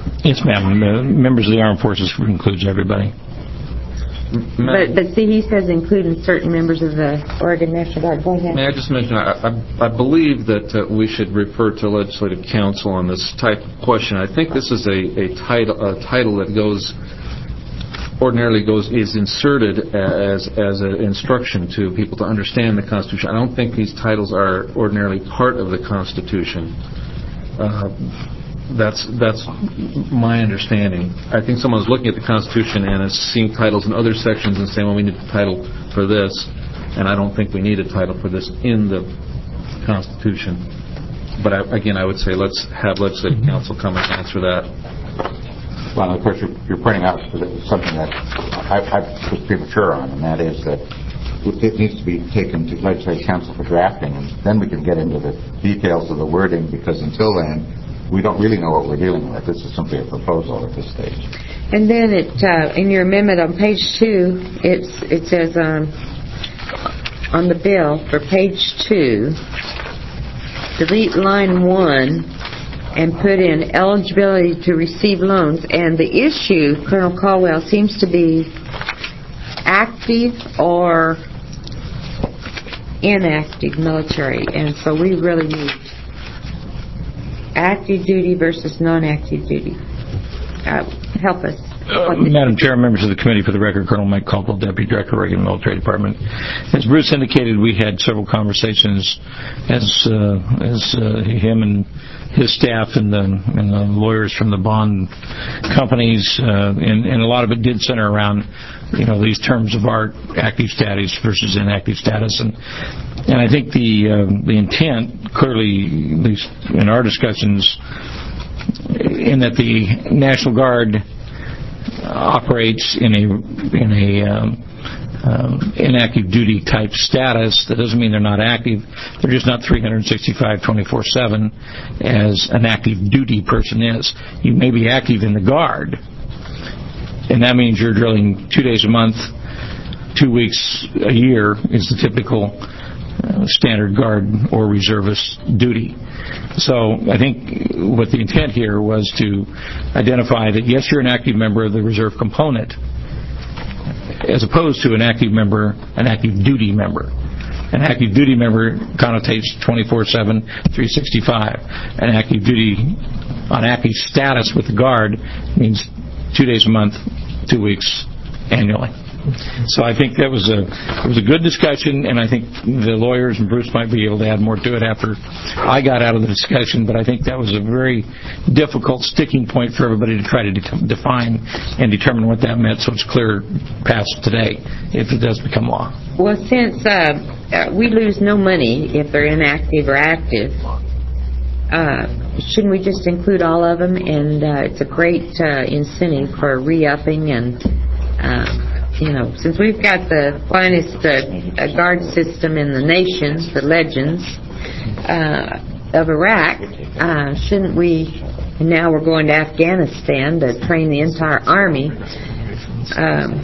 Yes, ma'am. Uh, members of the armed forces includes everybody. But, but see, he says including certain members of the Oregon National Guard. Go ahead. May I just mention, I, I, I believe that uh, we should refer to legislative council on this type of question. I think this is a, a title a title that goes ordinarily goes is inserted as as an instruction to people to understand the Constitution. I don't think these titles are ordinarily part of the Constitution. Uh, That's that's my understanding. I think someone's looking at the Constitution and is seeing titles in other sections and saying, well, we need a title for this, and I don't think we need a title for this in the Constitution. But I, again, I would say let's have legislative council come and answer that. Well, of course, you're, you're pointing out something that I, I was premature on, and that is that it needs to be taken to legislative council for drafting, and then we can get into the details of the wording, because until then, we don't really know what we're dealing with. This is simply a proposal at this stage. And then it, uh, in your amendment on page two, it's, it says um, on the bill for page two, delete line one and put in eligibility to receive loans. And the issue, Colonel Caldwell, seems to be active or inactive military. And so we really need active duty versus non-active duty. Uh, help us. Uh, Madam Chair, members of the committee, for the record, Colonel Mike Caldwell, Deputy Director, Oregon Military Department. As Bruce indicated, we had several conversations as uh, as uh, him and his staff and the, and the lawyers from the bond companies, uh, and, and a lot of it did center around, you know, these terms of art, active status versus inactive status, and and I think the uh, the intent, clearly, at least in our discussions, in that the National Guard operates in a in a um, um, inactive duty type status. That doesn't mean they're not active. They're just not three sixty-five, twenty-four seven as an active duty person is. You may be active in the Guard, and that means you're drilling two days a month, two weeks a year is the typical uh, standard Guard or reservist duty. So I think what the intent here was to identify that, yes, you're an active member of the reserve component, as opposed to an active member, an active duty member. An active duty member connotates twenty-four seven, three sixty-five. An active duty on active status with the Guard means two days a month, two weeks annually. So I think that was a it was a good discussion, and I think the lawyers and Bruce might be able to add more to it after I got out of the discussion, but I think that was a very difficult sticking point for everybody to try to de- define and determine what that meant, so it's clear past today if it does become law. Well, since uh, uh, we lose no money if they're inactive or active, uh, shouldn't we just include all of them? And uh, it's a great uh, incentive for re-upping and uh, you know, since we've got the finest uh, guard system in the nation, the legends uh, of Iraq, uh, shouldn't we, and now we're going to Afghanistan to train the entire army, um,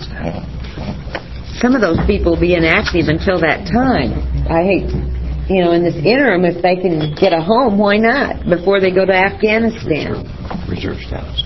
some of those people will be inactive until that time. I hate, you know, in this interim, if they can get a home, why not, before they go to Afghanistan? Reserve status.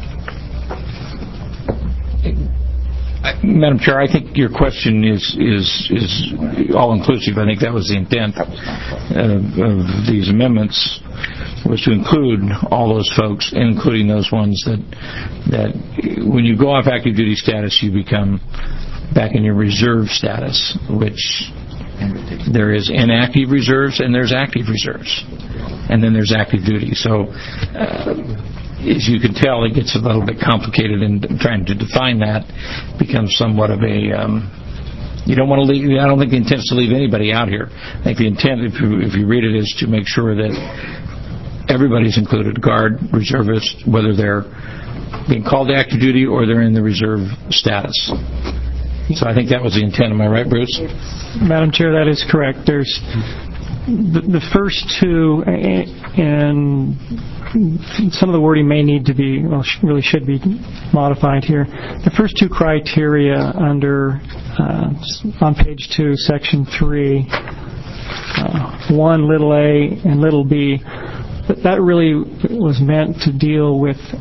Madam Chair, I think your question is is is all inclusive. I think that was the intent of, of these amendments, was to include all those folks, including those ones that that when you go off active duty status, you become back in your reserve status, which there is inactive reserves and there's active reserves, and then there's active duty. So. Uh, As you can tell, it gets a little bit complicated, and trying to define that becomes somewhat of a. Um, you don't want to leave. I don't think the intent is to leave anybody out here. I think the intent, if you, if you read it, is to make sure that everybody's included: Guard, reservists, whether they're being called to active duty or they're in the reserve status. So I think that was the intent. Am I right, Bruce? Madam Chair, that is correct. There's the, the first two, and some of the wording may need to be, well, really should be modified here. The first two criteria under, uh, on page two, section three, uh, one, little a, and little b, that really was meant to deal with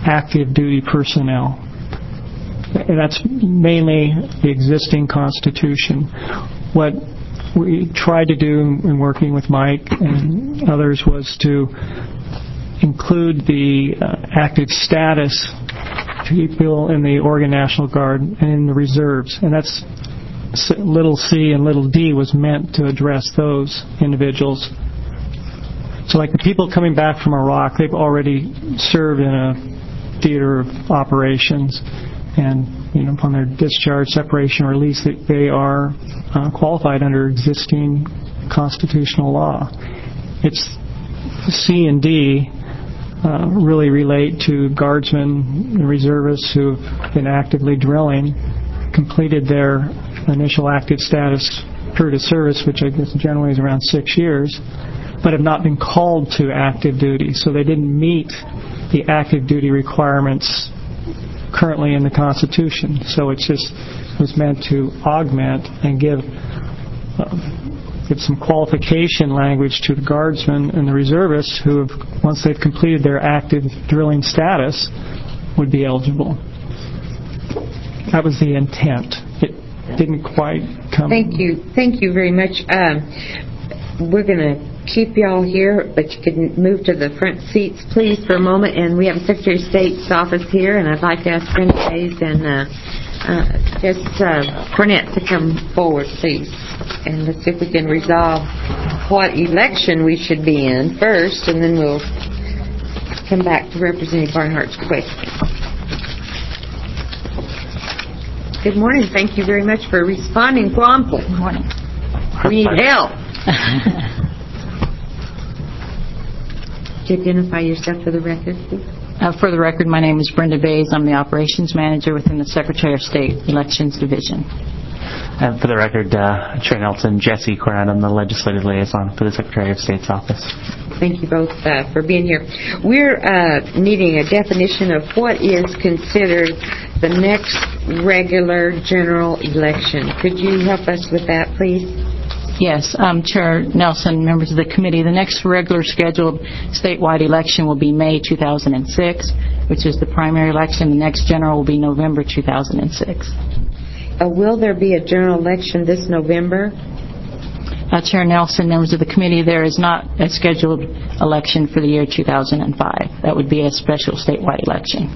active duty personnel. And that's mainly the existing Constitution. What we tried to do in working with Mike and others was to include the uh, active status people in the Oregon National Guard and in the reserves. And that's little c and little d was meant to address those individuals. So like the people coming back from Iraq, they've already served in a theater of operations. And you know, upon their discharge, separation, or release, they, they are uh, qualified under existing constitutional law. It's C and D uh, really relate to guardsmen and reservists who've been actively drilling, completed their initial active status period of service, which I guess generally is around six years, but have not been called to active duty, so they didn't meet the active duty requirements currently in the Constitution. So it's just it was meant to augment and give uh, give some qualification language to the guardsmen and the reservists who, have, once they've completed their active drilling status, would be eligible. That was the intent. It didn't quite come. Thank you. Thank you very much. Um, we're going to keep y'all here, but you can move to the front seats, please, for a moment. And we have a Secretary of State's office here, and I'd like to ask Brenda Hayes and uh, uh, just uh, Cornette to come forward, please. And let's see if we can resolve what election we should be in first, and then we'll come back to Representative Barnhart's question. Good morning. Thank you very much for responding promptly. Good morning. We need help. Could you identify yourself for the record, please? Uh, for the record, my name is Brenda Bays. I'm the Operations Manager within the Secretary of State Elections Division. Uh, for the record, uh, Chair Nelson, Jesse Coran, I'm the Legislative Liaison for the Secretary of State's office. Thank you both uh, for being here. We're uh, needing a definition of what is considered the next regular general election. Could you help us with that, please? Yes, um, Chair Nelson, members of the committee, the next regular scheduled statewide election will be May two thousand six, which is the primary election. The next general will be November two thousand six. Uh, will there be a general election this November? Uh, Chair Nelson, members of the committee, there is not a scheduled election for the year two thousand five. That would be a special statewide election.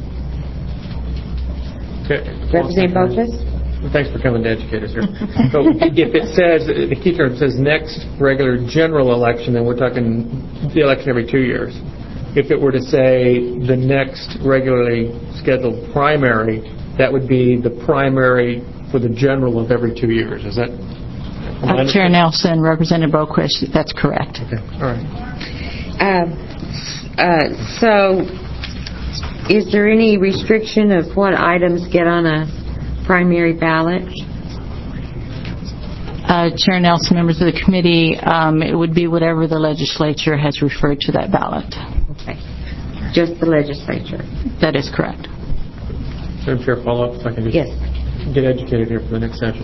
Okay. Representative Botas? Thanks for coming to educate us here. So if it says, the key term says next regular general election, then we're talking the election every two years. If it were to say the next regularly scheduled primary, that would be the primary for the general of every two years. Is that? Uh, Chair Nelson, Representative Boquist, that's correct. Okay. All right. Uh, uh, so is there any restriction of what items get on a primary ballot? Uh, Chair Nelson, members of the committee, um, it would be whatever the legislature has referred to that ballot. Okay. Just the legislature? That is correct. Madam Chair, follow up if I can just yes. get educated here for the next session.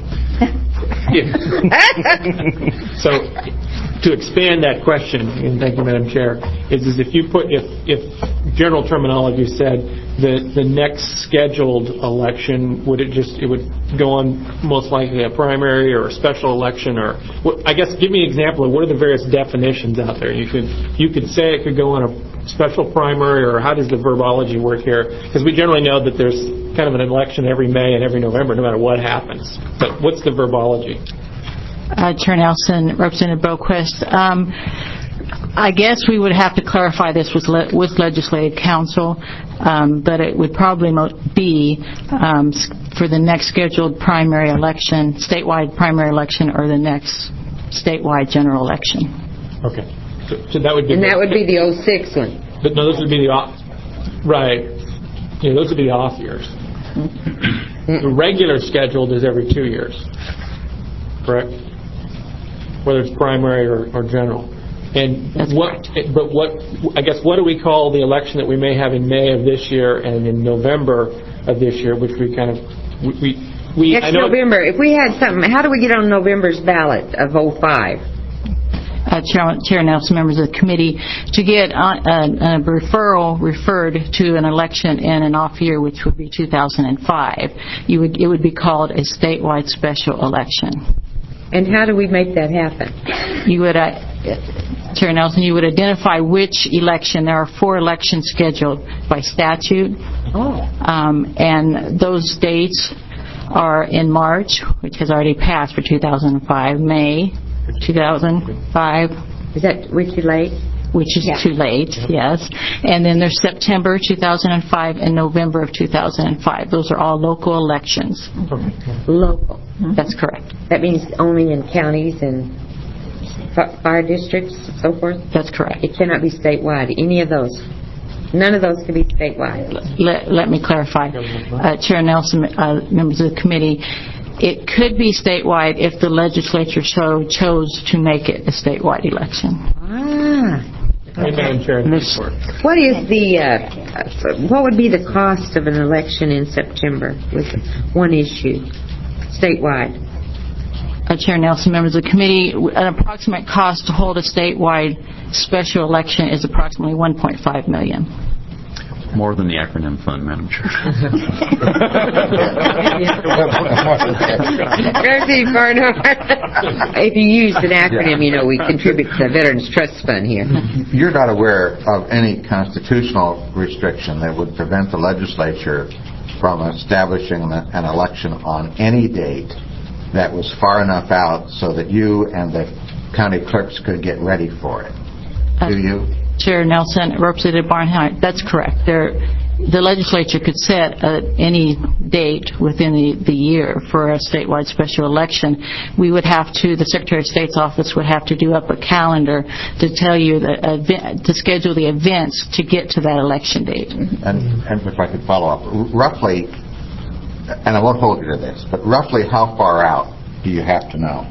So, to expand that question, and thank you, Madam Chair, is, is if you put, if, if general terminology said the the next scheduled election, would it just, it would go on most likely a primary or a special election, or what, I guess give me an example of what are the various definitions out there. You could you could say it could go on a special primary, or how does the verbology work here? Because we generally know that there's kind of an election every May and every November, no matter what happens. But what's the verbology? Uh, Chair Nelson, Representative Boquist, um, I guess we would have to clarify this with, le- with Legislative Council, um, but it would probably mo- be um, for the next scheduled primary election, statewide primary election, or the next statewide general election. Okay. So, so that would be... And that would be the oh six one. But no, those would be the off... Right. Yeah, those would be the off years. The regular scheduled is every two years. Correct? Whether it's primary or, or general. And That's what, correct. but what, I guess, what do we call the election that we may have in May of this year and in November of this year, which we kind of, we, we, Next I know November. If we had something, how do we get on November's ballot of oh five? uh, Chair, Chair Nelson, members of the committee, to get uh, a, a referral referred to an election in an off year, which would be two thousand five. You would, it would be called a statewide special election. And how do we make that happen? You would, uh, Chair Nelson, you would identify which election. There are four elections scheduled by statute. Oh. Um, and those dates are in March, which has already passed for two thousand five, May two thousand five. Is that way too late? Which is yeah. too late, yes. And then there's September two thousand five and November of two thousand five. Those are all local elections. Local. Mm-hmm. That's correct. That means only in counties and fire districts and so forth? That's correct. It cannot be statewide, any of those? None of those can be statewide? Let, let me clarify. Uh, Chair Nelson, uh, members of the committee, it could be statewide if the legislature so chose to make it a statewide election. Ah. Madam Chair, what is the uh, what would be the cost of an election in September with one issue statewide? Uh, Chair Nelson, members of the committee, an approximate cost to hold a statewide special election is approximately one point five million dollars. More than the acronym fund, Madam Chair. If you use an acronym, you know, we contribute to the Veterans Trust Fund here. You're not aware of any constitutional restriction that would prevent the legislature from establishing an election on any date that was far enough out so that you and the county clerks could get ready for it. Uh, Do you? Chair Nelson, Representative Barnhart, that's correct. There, the legislature could set uh, any date within the, the year for a statewide special election. We would have to, the Secretary of State's office would have to do up a calendar to tell you, the event, to schedule the events to get to that election date. And, and if I could follow up, roughly, and I won't hold you to this, but roughly how far out do you have to know?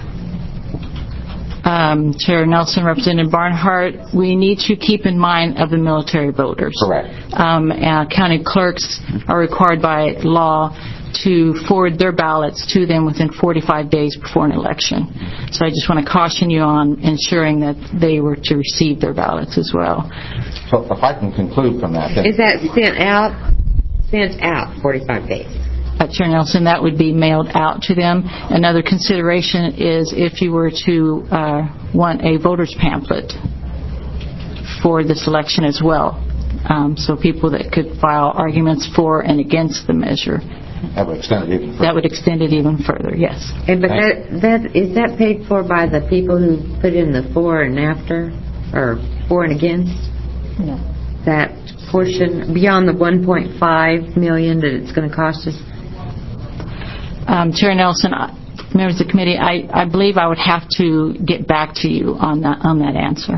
Um, Chair Nelson, Representative Barnhart, we need to keep in mind of the military voters. Correct. Um, and county clerks are required by law to forward their ballots to them within forty-five days before an election. So I just want to caution you on ensuring that they were to receive their ballots as well. So if I can conclude from that. Then is that sent out? Sent out forty-five days. Uh, Chair Nelson, that would be mailed out to them. Another consideration is if you were to uh, want a voter's pamphlet for this election as well. Um, so people that could file arguments for and against the measure. That would extend it even further. That would extend it even further, yes. And but that, that is that paid for by the people who put in the for and after, or for and against? No. That portion beyond the one point five million that it's going to cost us? Um, Chair Nelson, members of the committee, I, I believe I would have to get back to you on that on that answer.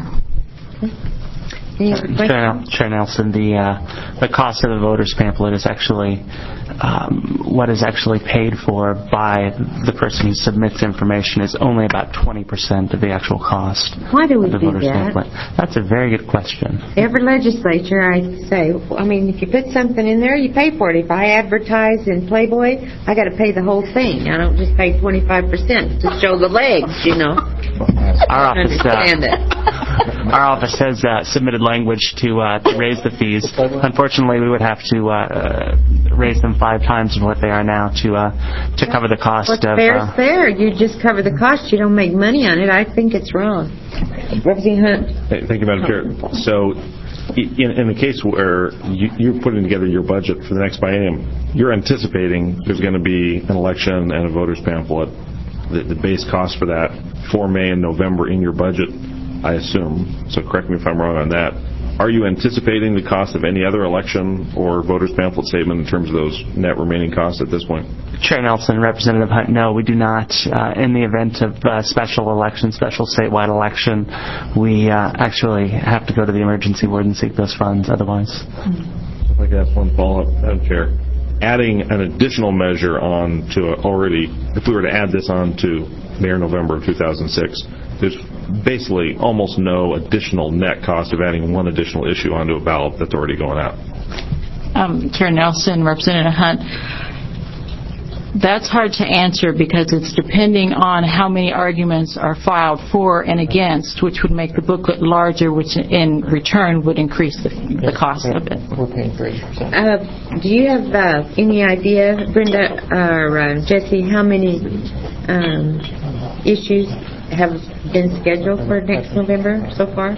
Chair, Chair Nelson, the uh, the cost of the voter's pamphlet is actually um, what is actually paid for by the person who submits information is only about twenty percent of the actual cost. Why do we of the do voter's that? pamphlet. That's a very good question. Every legislature, I say, I mean, if you put something in there, you pay for it. If I advertise in Playboy, I got to pay the whole thing. I don't just pay twenty-five percent to show the legs, you know. Our I office, understand uh, it. Our office has uh, submitted language to uh, to raise the fees. Unfortunately, we would have to uh, uh, raise them five times what they are now to uh, to cover the cost What's of. fair Uh, is fair. You just cover the cost. You don't make money on it. I think it's wrong. Representative Hunt. Hey, thank you, Madam Chair. So, in, in the case where you, you're putting together your budget for the next biennium, you're anticipating there's going to be an election and a voter's pamphlet. The, the base cost for that for May and November in your budget, I assume. So correct me if I'm wrong on that. Are you anticipating the cost of any other election or voter's pamphlet statement in terms of those net remaining costs at this point? Chair Nelson, Representative Hunt, no, we do not. Uh, in the event of uh, special election, special statewide election, we uh, actually have to go to the emergency board and seek those funds otherwise. If I could ask one follow-up, Madam Chair. Adding an additional measure on to already, if we were to add this on to May or November of two thousand six, there's basically almost no additional net cost of adding one additional issue onto a ballot that's already going out. Um, Chair Nelson, Representative Hunt, That's hard to answer because it's depending on how many arguments are filed for and against, which would make the booklet larger, which in return would increase the, the cost of it. We're paying for eighty percent. Uh, do you have uh, any idea, Brenda or uh, Jesse, how many um, issues have been scheduled for next November so far?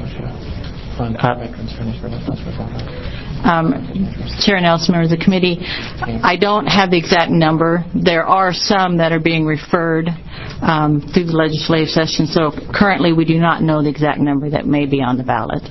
Um, Chair Nelson, members of the committee, I don't have the exact number. There are some that are being referred um, through the legislative session, so currently we do not know the exact number that may be on the ballot.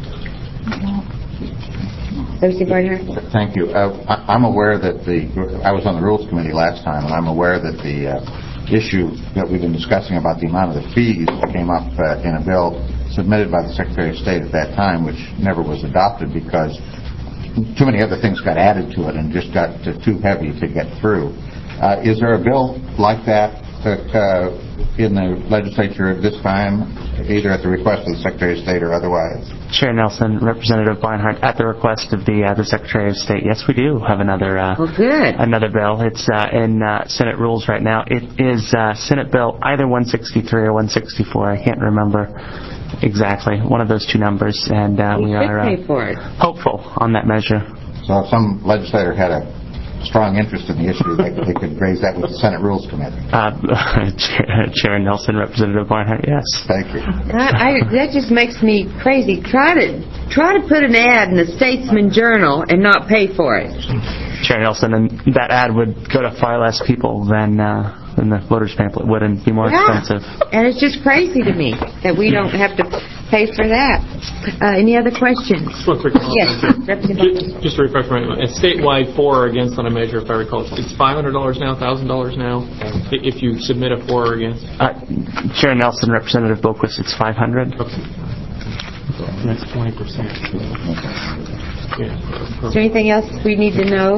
Thank you. Uh, I, I'm aware that the, I was on the Rules Committee last time, and I'm aware that the uh, issue that we've been discussing about the amount of the fees came up uh, in a bill submitted by the Secretary of State at that time, which never was adopted because too many other things got added to it and just got uh, too heavy to get through. Uh, is there a bill like that uh, in the legislature at this time, either at the request of the Secretary of State or otherwise? Chair Nelson, Representative Barnhart, at the request of the uh, the Secretary of State, yes, we do have another uh, well, good. another bill. It's uh, in uh, Senate rules right now. It is uh, Senate Bill either one sixty-three or one sixty-four. I can't remember exactly, one of those two numbers, and uh, we are uh, for it. hopeful on that measure. So if some legislator had a strong interest in the issue, they, they could raise that with the Senate Rules Committee. Uh, Chair, Chair Nelson, Representative Barnhart, yes. Thank you. I, I, that just makes me crazy. Try to try to put an ad in the Statesman Journal and not pay for it. Chair Nelson, and that ad would go to far less people than uh, than the voters pamphlet would and be more yeah. expensive. And it's just crazy to me that we don't have to pay for that. Uh, any other questions? Just one quick yes. Just, just to refresh my mind, a statewide for or against on a measure, if I recall, it's five hundred dollars now, one thousand dollars now, if you submit a for or against? Uh, Chair Nelson, Representative Boquist, it's five hundred dollars. Okay. That's twenty percent. Yeah. Is there anything else we need to know?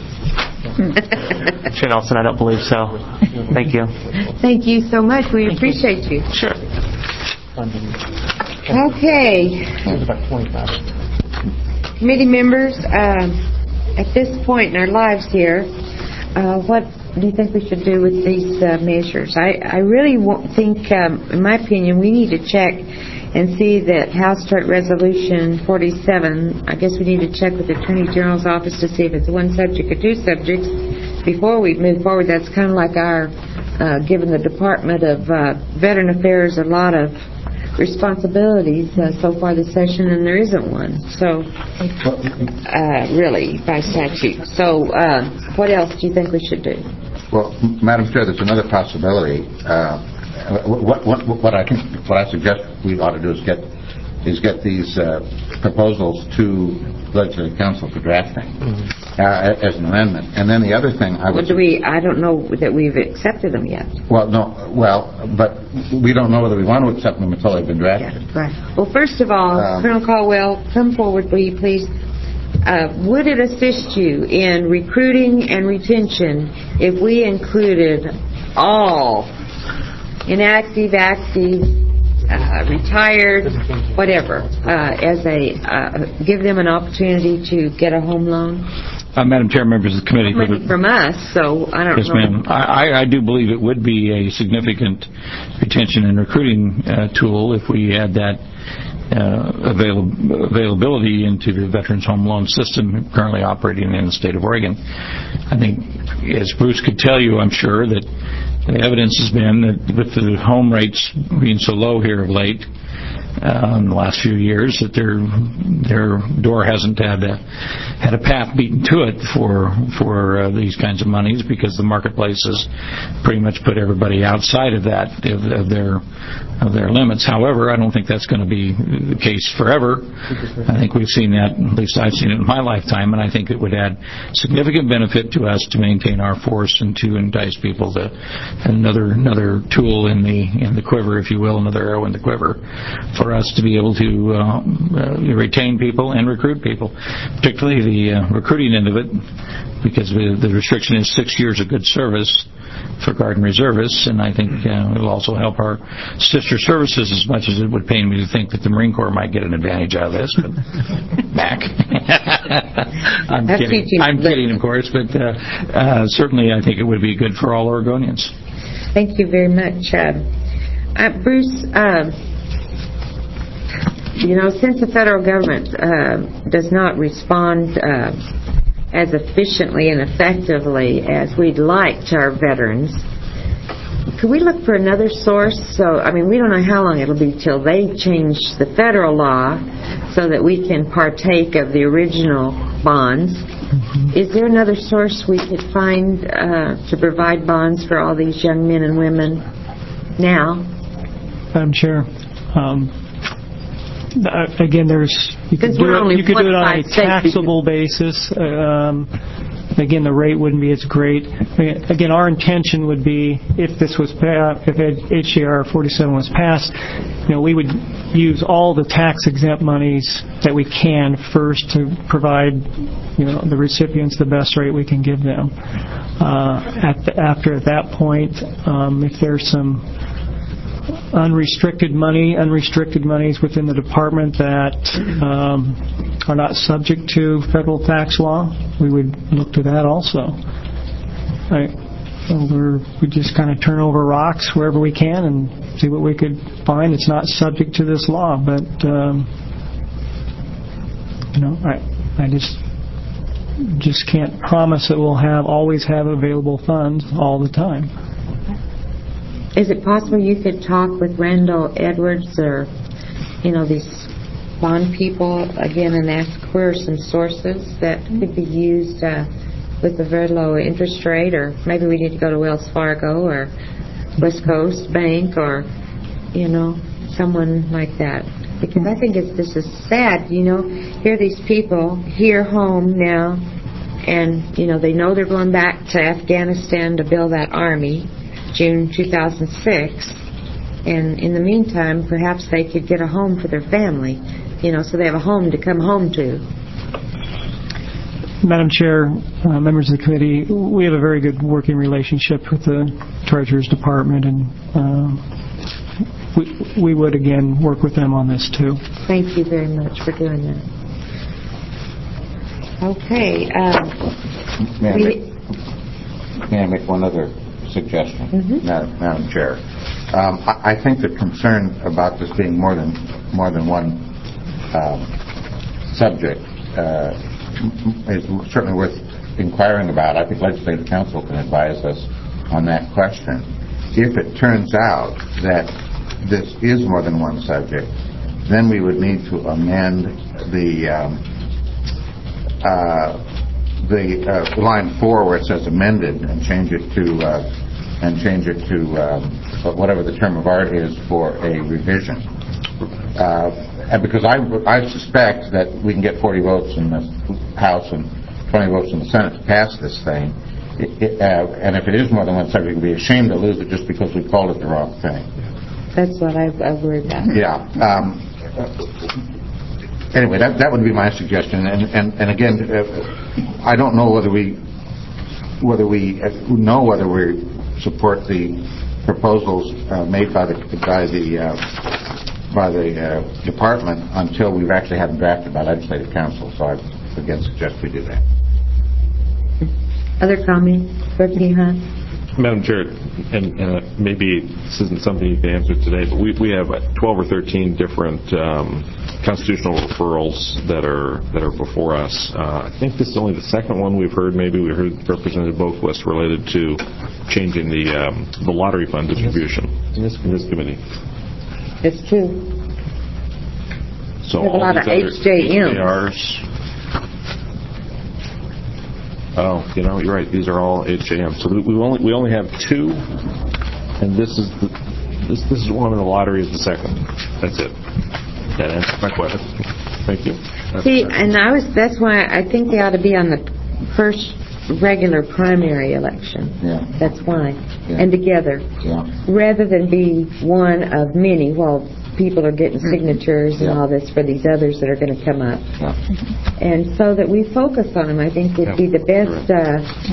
Chair Nelson, I don't believe so. Thank you. Thank you so much. We appreciate you. Sure. Okay. Committee members, uh, at this point in our lives here, uh, what do you think we should do with these uh, measures? I, I really won't think, um, in my opinion, we need to check and see that House Chart Resolution forty-seven, I guess we need to check with the Attorney General's office to see if it's one subject or two subjects before we move forward. That's kind of like our, uh, giving the Department of uh, Veteran Affairs a lot of responsibilities uh, so far this session, and there isn't one. So, uh, really, by statute. So, uh, what else do you think we should do? Well, Madam Chair, there's another possibility. Uh, What, what, what I think, what I suggest we ought to do is get is get these uh, proposals to Legislative Council for drafting mm-hmm. uh, as an amendment, and then the other thing I would. Well, do we? I don't know that we've accepted them yet. Well, no. Well, but we don't know whether we want to accept them until they've been drafted. Yeah, right. Well, first of all, um, Colonel Caldwell, come forward, will you please? Uh, would it assist you in recruiting and retention if we included all inactive, active, uh, retired, whatever, uh, as a uh, give them an opportunity to get a home loan? Uh, Madam Chair, members of the committee, money from us, so I don't yes, know. Yes, ma'am. I, I do believe it would be a significant retention and recruiting uh, tool if we had that uh, avail- availability into the Veterans Home Loan System currently operating in the state of Oregon. I think, as Bruce could tell you, I'm sure that the evidence has been that with the home rates being so low here of late, uh, in the last few years, that their their door hasn't had a had a path beaten to it for for uh, these kinds of monies, because the marketplace has pretty much put everybody outside of that of, of their of their limits. However, I don't think that's going to be the case forever. I think we've seen that, at least I've seen it in my lifetime, and I think it would add significant benefit to us to maintain our force and to entice people to another another tool in the in the quiver, if you will, another arrow in the quiver, for us to be able to uh, uh, retain people and recruit people, particularly the uh, recruiting end of it, because the, the restriction is six years of good service. for Guard and Reservists, and I think uh, it'll also help our sister services as much as it would pain me to think that the Marine Corps might get an advantage out of this. But Mac, I'm That's kidding. teaching. I'm kidding, of course, but uh, uh, certainly I think it would be good for all Oregonians. Thank you very much. Uh, uh, Bruce, uh, you know, since the federal government uh, does not respond uh, as efficiently and effectively as we'd like to our veterans, could we look for another source? So, I mean, we don't know how long it'll be till they change the federal law so that we can partake of the original bonds. Mm-hmm. Is there another source we could find uh, to provide bonds for all these young men and women now? Madam Chair, um, again, there's you could do it, you could do it on a taxable basis. Um, again, the rate wouldn't be as great. Again, our intention would be if this was passed, if H J R forty-seven was passed, you know, we would use all the tax exempt monies that we can first to provide, you know, the recipients the best rate we can give them. Uh, at the, after at that point, um, if there's some unrestricted money, unrestricted monies within the department that um, are not subject to federal tax law, we would look to that also. Right. So we're, we just kind of turn over rocks wherever we can and see what we could find that's not subject to this law. But um, you know, I I just just can't promise that we'll have always have available funds all the time. Is it possible you could talk with Randall Edwards or, you know, these bond people again and ask where are some sources that could be used uh, with a very low interest rate, or maybe we need to go to Wells Fargo or West Coast Bank or, you know, someone like that. Because I think it's this is sad, you know, here are these people here home now, and, you know, they know they're going back to Afghanistan to build that army. June two thousand six, and in the meantime perhaps they could get a home for their family, you know, so they have a home to come home to. Madam Chair, uh, members of the committee, we have a very good working relationship with the Treasurer's Department, and uh, we, we would again work with them on this too. Thank you very much for doing that. Okay. Uh, may, I we, make, may I make one other suggestion, mm-hmm. Madam, Madam Chair? Um, I, I think the concern about this being more than more than one um, subject uh, is certainly worth inquiring about. I think Legislative Council can advise us on that question. If it turns out that this is more than one subject, then we would need to amend the um, uh, the uh, line four where it says amended and change it to uh, and change it to um, whatever the term of art is for a revision. Uh, and because I, I suspect that we can get forty votes in the House and twenty votes in the Senate to pass this thing, it, it, uh, and if it is more than one subject, we'd be ashamed to lose it just because we called it the wrong thing. That's what I've, I've worried about. Yeah. Um, Anyway, that that would be my suggestion, and and, and again, uh, I don't know whether we whether we uh, know whether we support the proposals uh, made by the by the uh, by the uh, department until we've actually had them drafted by Legislative Council. So I again suggest we do that. Other comments, Bertie Hunt? Madam Chair, and, and uh, maybe this isn't something you can answer today, but we we have uh, twelve or thirteen different um, constitutional referrals that are that are before us. Uh, I think this is only the second one we've heard. Maybe we heard Representative Boquist related to changing the um, the lottery fund distribution in this in this committee. It's true. So we have a all lot of these H J Ms. H J Rs. Oh, you know, you're right. These are all H J Ms. So we only we only have two, and this is the, this this is one, and the lottery is the second. That's it. That answers my question. Thank you. That's See, right. and I was that's why I think they ought to be on the first regular primary election. Yeah. That's why, yeah. and together, yeah. rather than be one of many. Well, people are getting signatures and yeah. all this for these others that are going to come up. Yeah. And so that we focus on them, I think would be the best uh,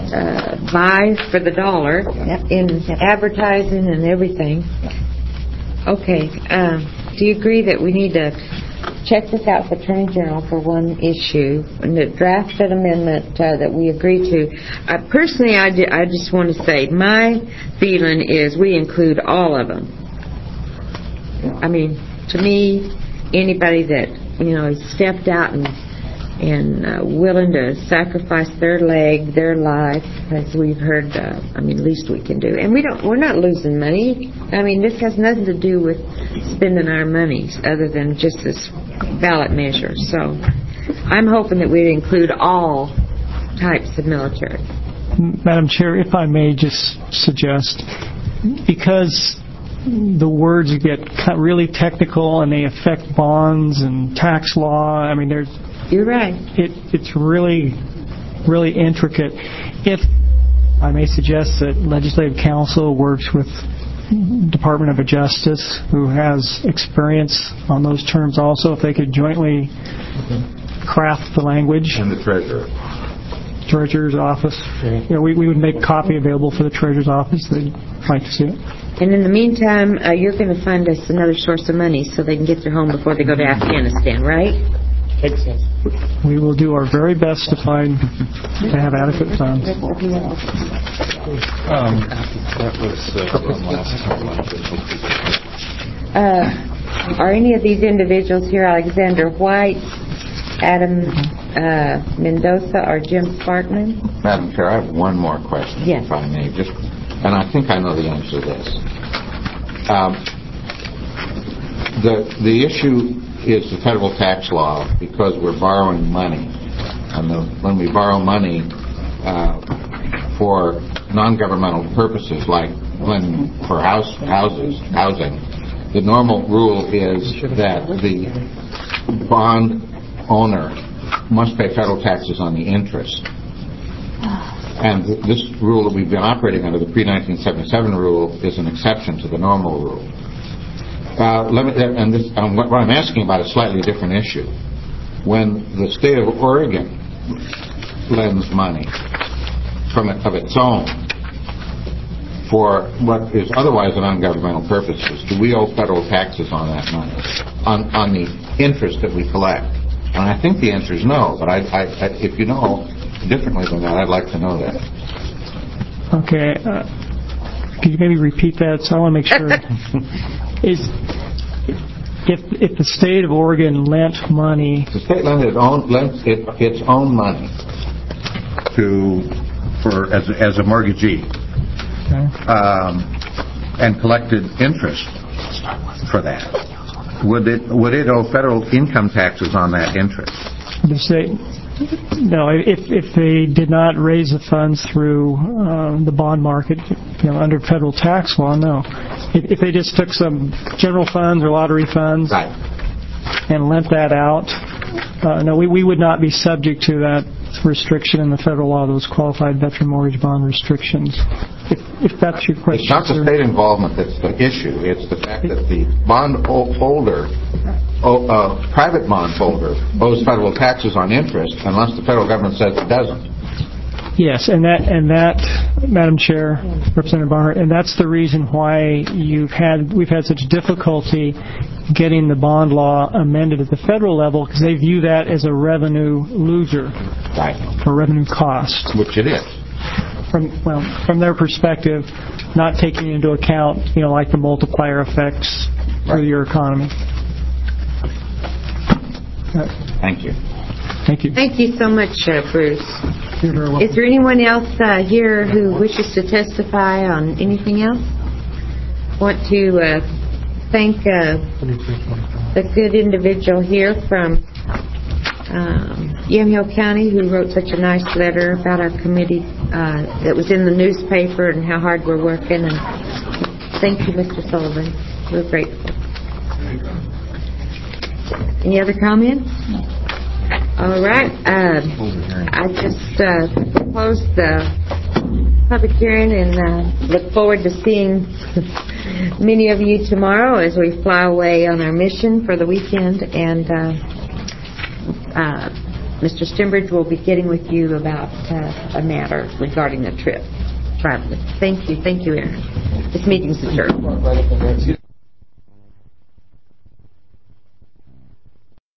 uh, buy for the dollar in advertising and everything. Okay. Um, do you agree that we need to check this out with Attorney General for one issue and the drafted amendment uh, that we agreed to? Uh, personally, I, d- I just want to say my feeling is we include all of them. I mean, to me, anybody that, you know, has stepped out and and uh, willing to sacrifice their leg, their life, as we've heard, uh, I mean, least we can do. And we don't, we're not losing money. I mean, this has nothing to do with spending our money other than just this ballot measure. So I'm hoping that we'd include all types of military. Madam Chair, if I may just suggest, because the words get really technical and they affect bonds and tax law, I mean, there's You're right. It, it's really, really intricate. If I may suggest that Legislative Council works with Department of Justice, who has experience on those terms also, if they could jointly craft the language. And the Treasurer. Treasurer's Office. You know, we, we would make a copy available for the Treasurer's Office. They'd like to see it. And in the meantime, uh, you're going to find us another source of money so they can get their home before they go to Afghanistan, right? Makes sense. We will do our very best to find to have adequate funds. Um, that was uh, one last time. Uh, are any of these individuals here Alexander White, Adam uh, Mendoza, or Jim Sparkman? Madam Chair, I have one more question, yes. if I may. Just, and I think I know the answer to this. Um, the the issue is the federal tax law, because we're borrowing money. And the, when we borrow money uh, for non-governmental purposes, like when for house houses housing, the normal rule is that the bond owner must pay federal taxes on the interest. And th- this rule that we've been operating under, the pre nineteen seventy-seven rule, is an exception to the normal rule. Uh, let me, and this, um, what I'm asking about is a slightly different issue. When the state of Oregon lends money from it, of its own for what is otherwise non-governmental purposes, do we owe federal taxes on that money, on, on the interest that we collect? And I think the answer is no, but I, I, I, if you know differently than that, I'd like to know that. Okay. Uh, could you maybe repeat that? So I want to make sure. Is if if the state of Oregon lent money, the state lent its own lent it, its own money to for as as a mortgagee, okay. um, and collected interest for that. Would it would it owe federal income taxes on that interest? The state, no. If if they did not raise the funds through uh, the bond market, you know, under federal tax law, no. If, if they just took some general funds or lottery funds, right, and lent that out, uh, no, we we would not be subject to that restriction in the federal law, those qualified veteran mortgage bond restrictions. If, if that's your question. It's not the state involvement that's the issue. It's the fact that the bond holder, oh, uh, private bond holder, owes federal taxes on interest unless the federal government says it doesn't. Yes, and that, and that, Madam Chair, Representative Barnhart, and that's the reason why you've had, we've had such difficulty getting the bond law amended at the federal level, because they view that as a revenue loser, right, or revenue cost, which it is. From well, from their perspective, not taking into account, you know, like the multiplier effects for your economy. Thank you. Thank you. Thank you so much, uh, Bruce. You're very welcome. Is there anyone else uh, here who wishes to testify on anything else? Want to uh, thank uh, the good individual here from um, Yamhill County who wrote such a nice letter about our committee uh, that was in the newspaper and how hard we're working. And thank you, Mister Sullivan. We're grateful. Any other comments? All right. Uh, I just uh, closed the public hearing and uh, look forward to seeing many of you tomorrow as we fly away on our mission for the weekend. And uh, uh, Mister Stimbridge will be getting with you about uh, a matter regarding the trip privately. Thank you. Thank you, Aaron. This meeting's adjourned.